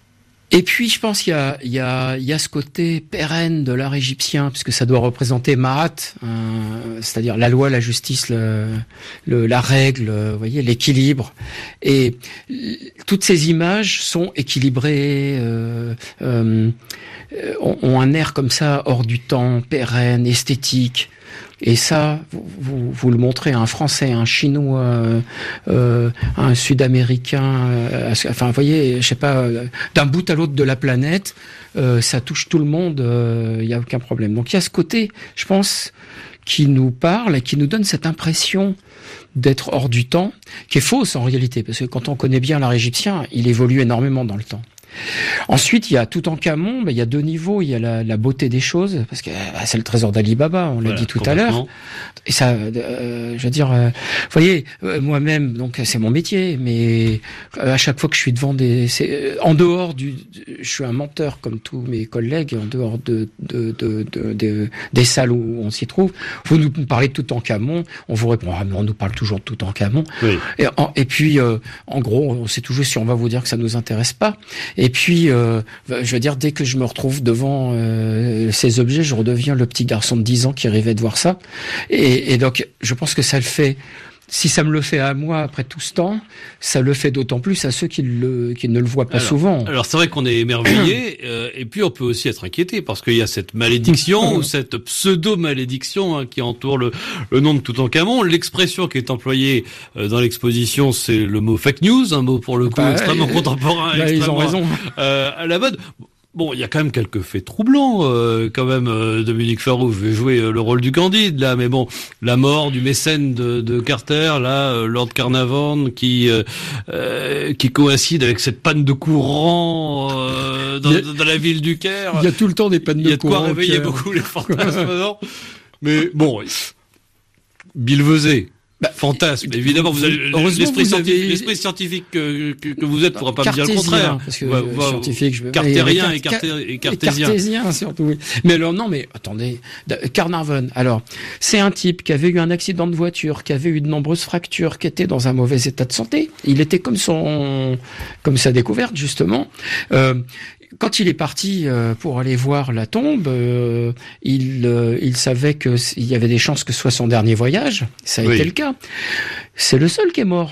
[SPEAKER 4] Et puis, je pense qu'il y a, il y a, il y a ce côté pérenne de l'art égyptien, puisque ça doit représenter Mahat, euh, c'est-à-dire la loi, la justice, le, le, la règle, vous voyez, l'équilibre. Et toutes ces images sont équilibrées, euh, euh, ont, ont un air comme ça, hors du temps, pérenne, esthétique. Et ça, vous, vous, vous le montrez à un Français, à un Chinois, euh, euh, à un Sud-Américain, euh, enfin, vous voyez, je sais pas, euh, d'un bout à l'autre de la planète, euh, ça touche tout le monde, il euh, n'y a aucun problème. Donc il y a ce côté, je pense, qui nous parle et qui nous donne cette impression d'être hors du temps, qui est fausse en réalité, parce que quand on connaît bien l'art égyptien, il évolue énormément dans le temps. Ensuite, il y a Toutankhamon, ben, il y a deux niveaux, il y a la, la beauté des choses, parce que bah, c'est le trésor d'Ali Baba, on l'a voilà, dit tout à l'heure. Et ça, euh, je veux dire, euh, vous voyez, euh, moi-même, donc c'est mon métier, mais euh, à chaque fois que je suis devant des, c'est, euh, en dehors du, je suis un menteur comme tous mes collègues, en dehors de, de, de, de, de des salles où on s'y trouve. Vous nous parlez de Toutankhamon, on vous répond, ah mais on nous parle toujours de Toutankhamon. Oui. Et, en, et puis, euh, en gros, on sait toujours si on va vous dire que ça nous intéresse pas. Et puis, euh, je veux dire, dès que je me retrouve devant euh, ces objets, je redeviens le petit garçon de dix ans qui rêvait de voir ça. Et, et donc, je pense que ça le fait. Si ça me le fait à moi après tout ce temps, ça le fait d'autant plus à ceux qui, le, qui ne le voient pas
[SPEAKER 3] alors,
[SPEAKER 4] souvent.
[SPEAKER 3] Alors c'est vrai qu'on est émerveillé, euh, et puis on peut aussi être inquiété parce qu'il y a cette malédiction ou cette pseudo-malédiction hein, qui entoure le, le nom de Toutankhamon. L'expression qui est employée euh, dans l'exposition, c'est le mot fake news, un mot pour le coup bah, extrêmement euh, contemporain, bah, extrêmement ils ont raison. Euh, à la mode. Bon, il y a quand même quelques faits troublants, euh, quand même. Euh, Dominique Ferroux veut jouer euh, le rôle du Candide, là, mais bon, la mort du mécène de, de Carter, là, euh, Lord Carnarvon, qui euh, euh, qui coïncide avec cette panne de courant euh, dans, a, dans la ville du Caire.
[SPEAKER 4] Il y a tout le temps des pannes de courant.
[SPEAKER 3] Il y a de quoi réveiller beaucoup les fantasmes, non ? Mais bon, Bill Vesey. Bah, Fantasme, évidemment, vous avez l'esprit
[SPEAKER 4] vous
[SPEAKER 3] scientifique,
[SPEAKER 4] avez...
[SPEAKER 3] l'esprit scientifique que, que, que vous êtes pourra pas me dire le contraire.
[SPEAKER 4] Parce que
[SPEAKER 3] ouais, ouais,
[SPEAKER 4] scientifique, je veux
[SPEAKER 3] cartérien et, carté... et cartésien.
[SPEAKER 4] Cartésien, surtout, oui. Mais alors, non, mais attendez, Carnarvon, alors, c'est un type qui avait eu un accident de voiture, qui avait eu de nombreuses fractures, qui était dans un mauvais état de santé. Il était comme son, comme sa découverte, justement. Euh, Quand il est parti euh, pour aller voir la tombe, euh, il, euh, il savait que il y avait des chances que ce soit son dernier voyage. Ça a oui. été le cas. C'est le seul qui est mort.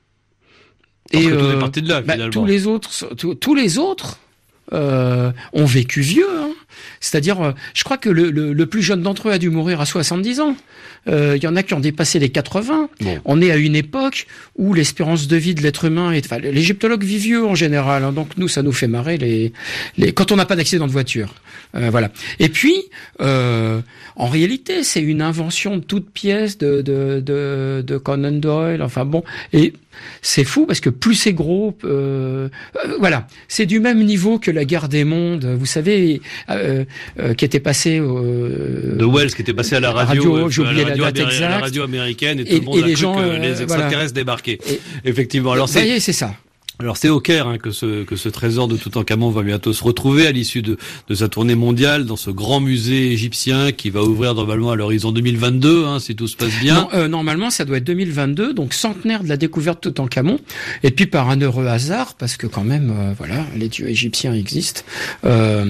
[SPEAKER 3] Parce et que euh, tout est parti de là,
[SPEAKER 4] bah,
[SPEAKER 3] finalement.
[SPEAKER 4] tous les autres, tous, tous les autres euh, ont vécu vieux. Hein. C'est-à-dire, euh, je crois que le, le, le plus jeune d'entre eux a dû mourir à soixante-dix ans. Il euh, y en a qui ont dépassé les quatre-vingts. Bon. On est à une époque où l'espérance de vie de l'être humain est... Enfin, l'égyptologue vit vieux en général, hein, donc nous, ça nous fait marrer les, les... quand on n'a pas d'accident de voiture. Euh, voilà. Et puis, euh, en réalité, c'est une invention de toute pièce de, de, de, de Conan Doyle. Enfin bon, et c'est fou parce que plus c'est gros, euh, euh, voilà, c'est du même niveau que la Guerre des Mondes. Vous savez, euh, euh, qui était passé euh,
[SPEAKER 3] de Wells, qui était passé à la radio.
[SPEAKER 4] radio j'ai oublié la date exacte.
[SPEAKER 3] La radio américaine et tout et, le monde a cru gens, que euh, les extraterrestres voilà. débarquaient. Et, Effectivement. Alors
[SPEAKER 4] ça
[SPEAKER 3] c'est.
[SPEAKER 4] Y est, c'est ça.
[SPEAKER 3] Alors c'est au Caire hein, que ce que ce trésor de Toutankhamon va bientôt se retrouver à l'issue de de sa tournée mondiale dans ce grand musée égyptien qui va ouvrir normalement à l'horizon deux mille vingt-deux hein, si tout se passe bien.
[SPEAKER 4] Non, euh, normalement ça doit être deux mille vingt-deux, donc centenaire de la découverte de Toutankhamon. Et puis par un heureux hasard, parce que quand même euh, voilà, les dieux égyptiens existent. Euh,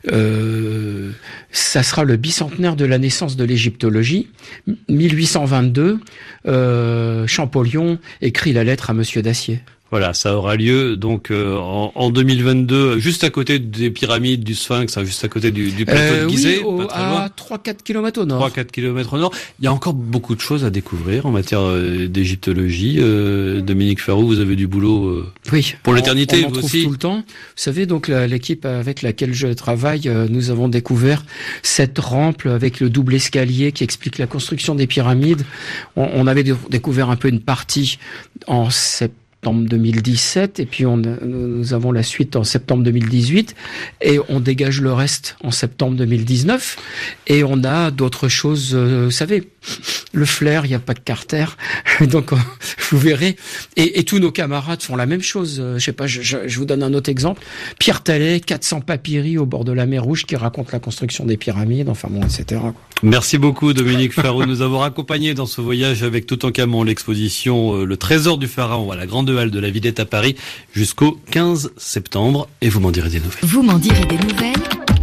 [SPEAKER 4] euh, ça sera le bicentenaire de la naissance de l'égyptologie, mille huit cent vingt-deux. Euh, Champollion écrit la lettre à Monsieur Dacier.
[SPEAKER 3] Voilà, ça aura lieu donc euh, en, en deux mille vingt-deux, juste à côté des pyramides du Sphinx, hein, juste à côté du, du plateau
[SPEAKER 4] euh,
[SPEAKER 3] de Gizeh,
[SPEAKER 4] oui, au,
[SPEAKER 3] pas très
[SPEAKER 4] à
[SPEAKER 3] loin.
[SPEAKER 4] trois à quatre kilomètres au nord.
[SPEAKER 3] trois à quatre kilomètres au nord. Il y a encore beaucoup de choses à découvrir en matière euh, d'égyptologie. Euh, Dominique Ferroux, vous avez du boulot euh,
[SPEAKER 4] oui,
[SPEAKER 3] pour l'éternité,
[SPEAKER 4] on, on en
[SPEAKER 3] vous
[SPEAKER 4] trouve
[SPEAKER 3] aussi.
[SPEAKER 4] Tout le temps. Vous savez, donc la, l'équipe avec laquelle je travaille, euh, nous avons découvert cette rampe avec le double escalier qui explique la construction des pyramides. On, on avait d- découvert un peu une partie en septembre. septembre deux mille dix-sept et puis on a, nous avons la suite en septembre deux mille dix-huit et on dégage le reste en septembre deux mille dix-neuf et on a d'autres choses, euh, vous savez, le flair, il n'y a pas de Carter. Donc, vous verrez. Et, et tous nos camarades font la même chose. Je sais pas, je, je, je vous donne un autre exemple. Pierre Tallet, quatre cents papyri au bord de la mer Rouge qui raconte la construction des pyramides, enfin bon, et cetera.
[SPEAKER 3] Merci beaucoup Dominique Farou de nous avoir accompagnés dans ce voyage avec Toutankhamon, l'exposition euh, Le Trésor du Pharaon à la Grande Halle de la Villette à Paris jusqu'au quinze septembre. Et vous m'en direz des nouvelles.
[SPEAKER 8] Vous m'en direz des nouvelles.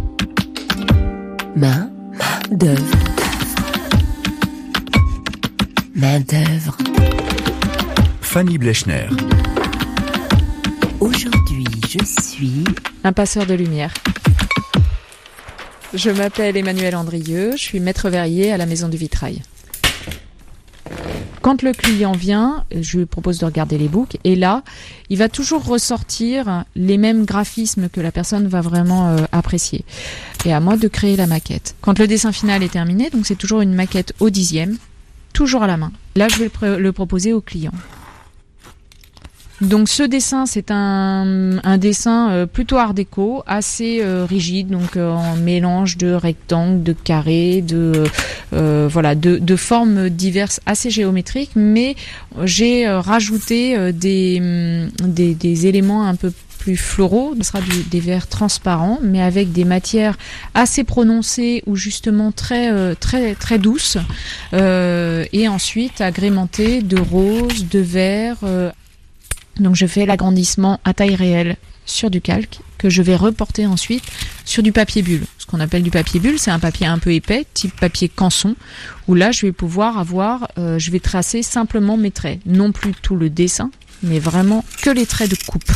[SPEAKER 8] Main, main d'œuvre. Main d'œuvre.
[SPEAKER 2] Fanny Blechner.
[SPEAKER 8] Aujourd'hui, je suis
[SPEAKER 9] un passeur de lumière. Je m'appelle Emmanuel Andrieux, je suis maître verrier à la Maison du Vitrail. Quand le client vient, je lui propose de regarder les books et là, il va toujours ressortir les mêmes graphismes que la personne va vraiment euh, apprécier. Et à moi de créer la maquette. Quand le dessin final est terminé, donc c'est toujours une maquette au dixième, toujours à la main. Là, je vais le, le proposer au client. Donc ce dessin, c'est un, un dessin euh, plutôt art déco, assez euh, rigide, donc euh, en mélange de rectangles, de carrés, de euh, voilà, de, de formes diverses, assez géométriques, mais j'ai euh, rajouté euh, des, des des éléments un peu plus floraux. Ce sera du, des verres transparents, mais avec des matières assez prononcées ou justement très euh, très très douces, euh, et ensuite agrémentées de rose, de vert. Euh, Donc je fais l'agrandissement à taille réelle sur du calque que je vais reporter ensuite sur du papier bulle. Ce qu'on appelle du papier bulle, c'est un papier un peu épais, type papier canson, où là je vais pouvoir avoir, euh, je vais tracer simplement mes traits, non plus tout le dessin, mais vraiment que les traits de coupe.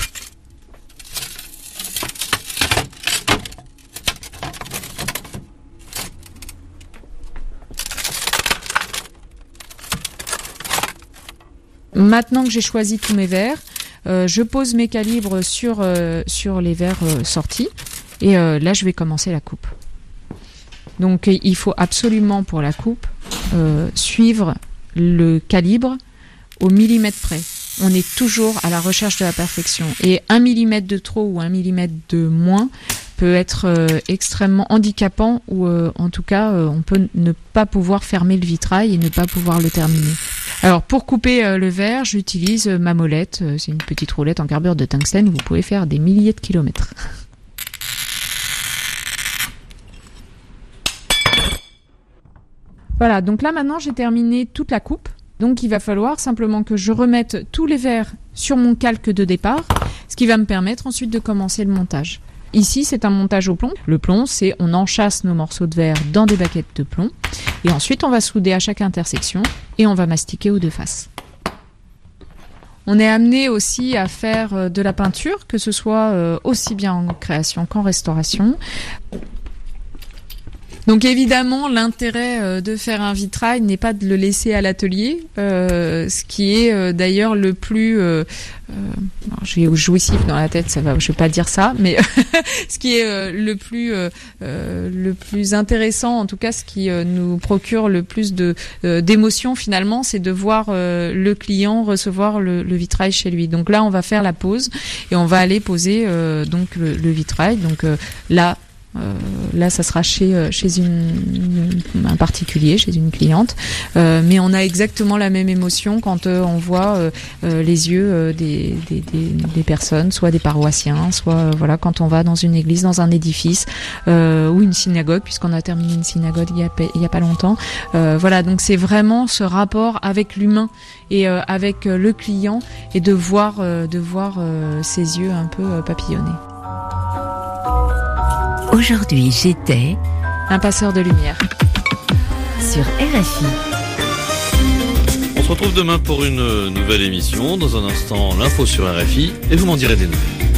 [SPEAKER 9] Maintenant que j'ai choisi tous mes verres, euh, je pose mes calibres sur, euh, sur les verres euh, sortis et euh, là je vais commencer la coupe. Donc il faut absolument pour la coupe euh, suivre le calibre au millimètre près. On est toujours à la recherche de la perfection et un millimètre de trop ou un millimètre de moins peut être euh, extrêmement handicapant ou euh, en tout cas euh, on peut ne pas pouvoir fermer le vitrail et ne pas pouvoir le terminer. Alors pour couper euh, le verre, j'utilise euh, ma molette, euh, c'est une petite roulette en carbure de tungstène, vous pouvez faire des milliers de kilomètres. Voilà, donc là maintenant j'ai terminé toute la coupe. Donc il va falloir simplement que je remette tous les verres sur mon calque de départ, ce qui va me permettre ensuite de commencer le montage. Ici, c'est un montage au plomb. Le plomb, c'est on enchâsse nos morceaux de verre dans des baquettes de plomb et ensuite on va souder à chaque intersection et on va mastiquer aux deux faces. On est amené aussi à faire de la peinture, que ce soit aussi bien en création qu'en restauration. Donc évidemment, l'intérêt de faire un vitrail n'est pas de le laisser à l'atelier, euh, ce qui est euh, d'ailleurs le plus euh, euh, j'ai jouissif dans la tête, ça va, je vais pas dire ça, mais ce qui est euh, le plus euh, euh, le plus intéressant, en tout cas, ce qui euh, nous procure le plus de euh, d'émotion finalement, c'est de voir euh, le client recevoir le, le vitrail chez lui. Donc là, on va faire la pose et on va aller poser euh, donc le, le vitrail. Donc euh, là. Euh, là, ça sera chez chez une, un particulier, chez une cliente, euh, mais on a exactement la même émotion quand euh, on voit euh, euh, les yeux euh, des, des, des, des personnes, soit des paroissiens, soit euh, voilà, quand on va dans une église, dans un édifice euh, ou une synagogue, puisqu'on a terminé une synagogue il y a, il y a pas longtemps. Euh, voilà, donc c'est vraiment ce rapport avec l'humain et euh, avec euh, le client et de voir euh, de voir euh, ses yeux un peu euh, papillonner.
[SPEAKER 8] Aujourd'hui, j'étais
[SPEAKER 9] un passeur de lumière
[SPEAKER 8] sur R F I.
[SPEAKER 3] On se retrouve demain pour une nouvelle émission. Dans un instant, l'info sur R F I et vous m'en direz des nouvelles.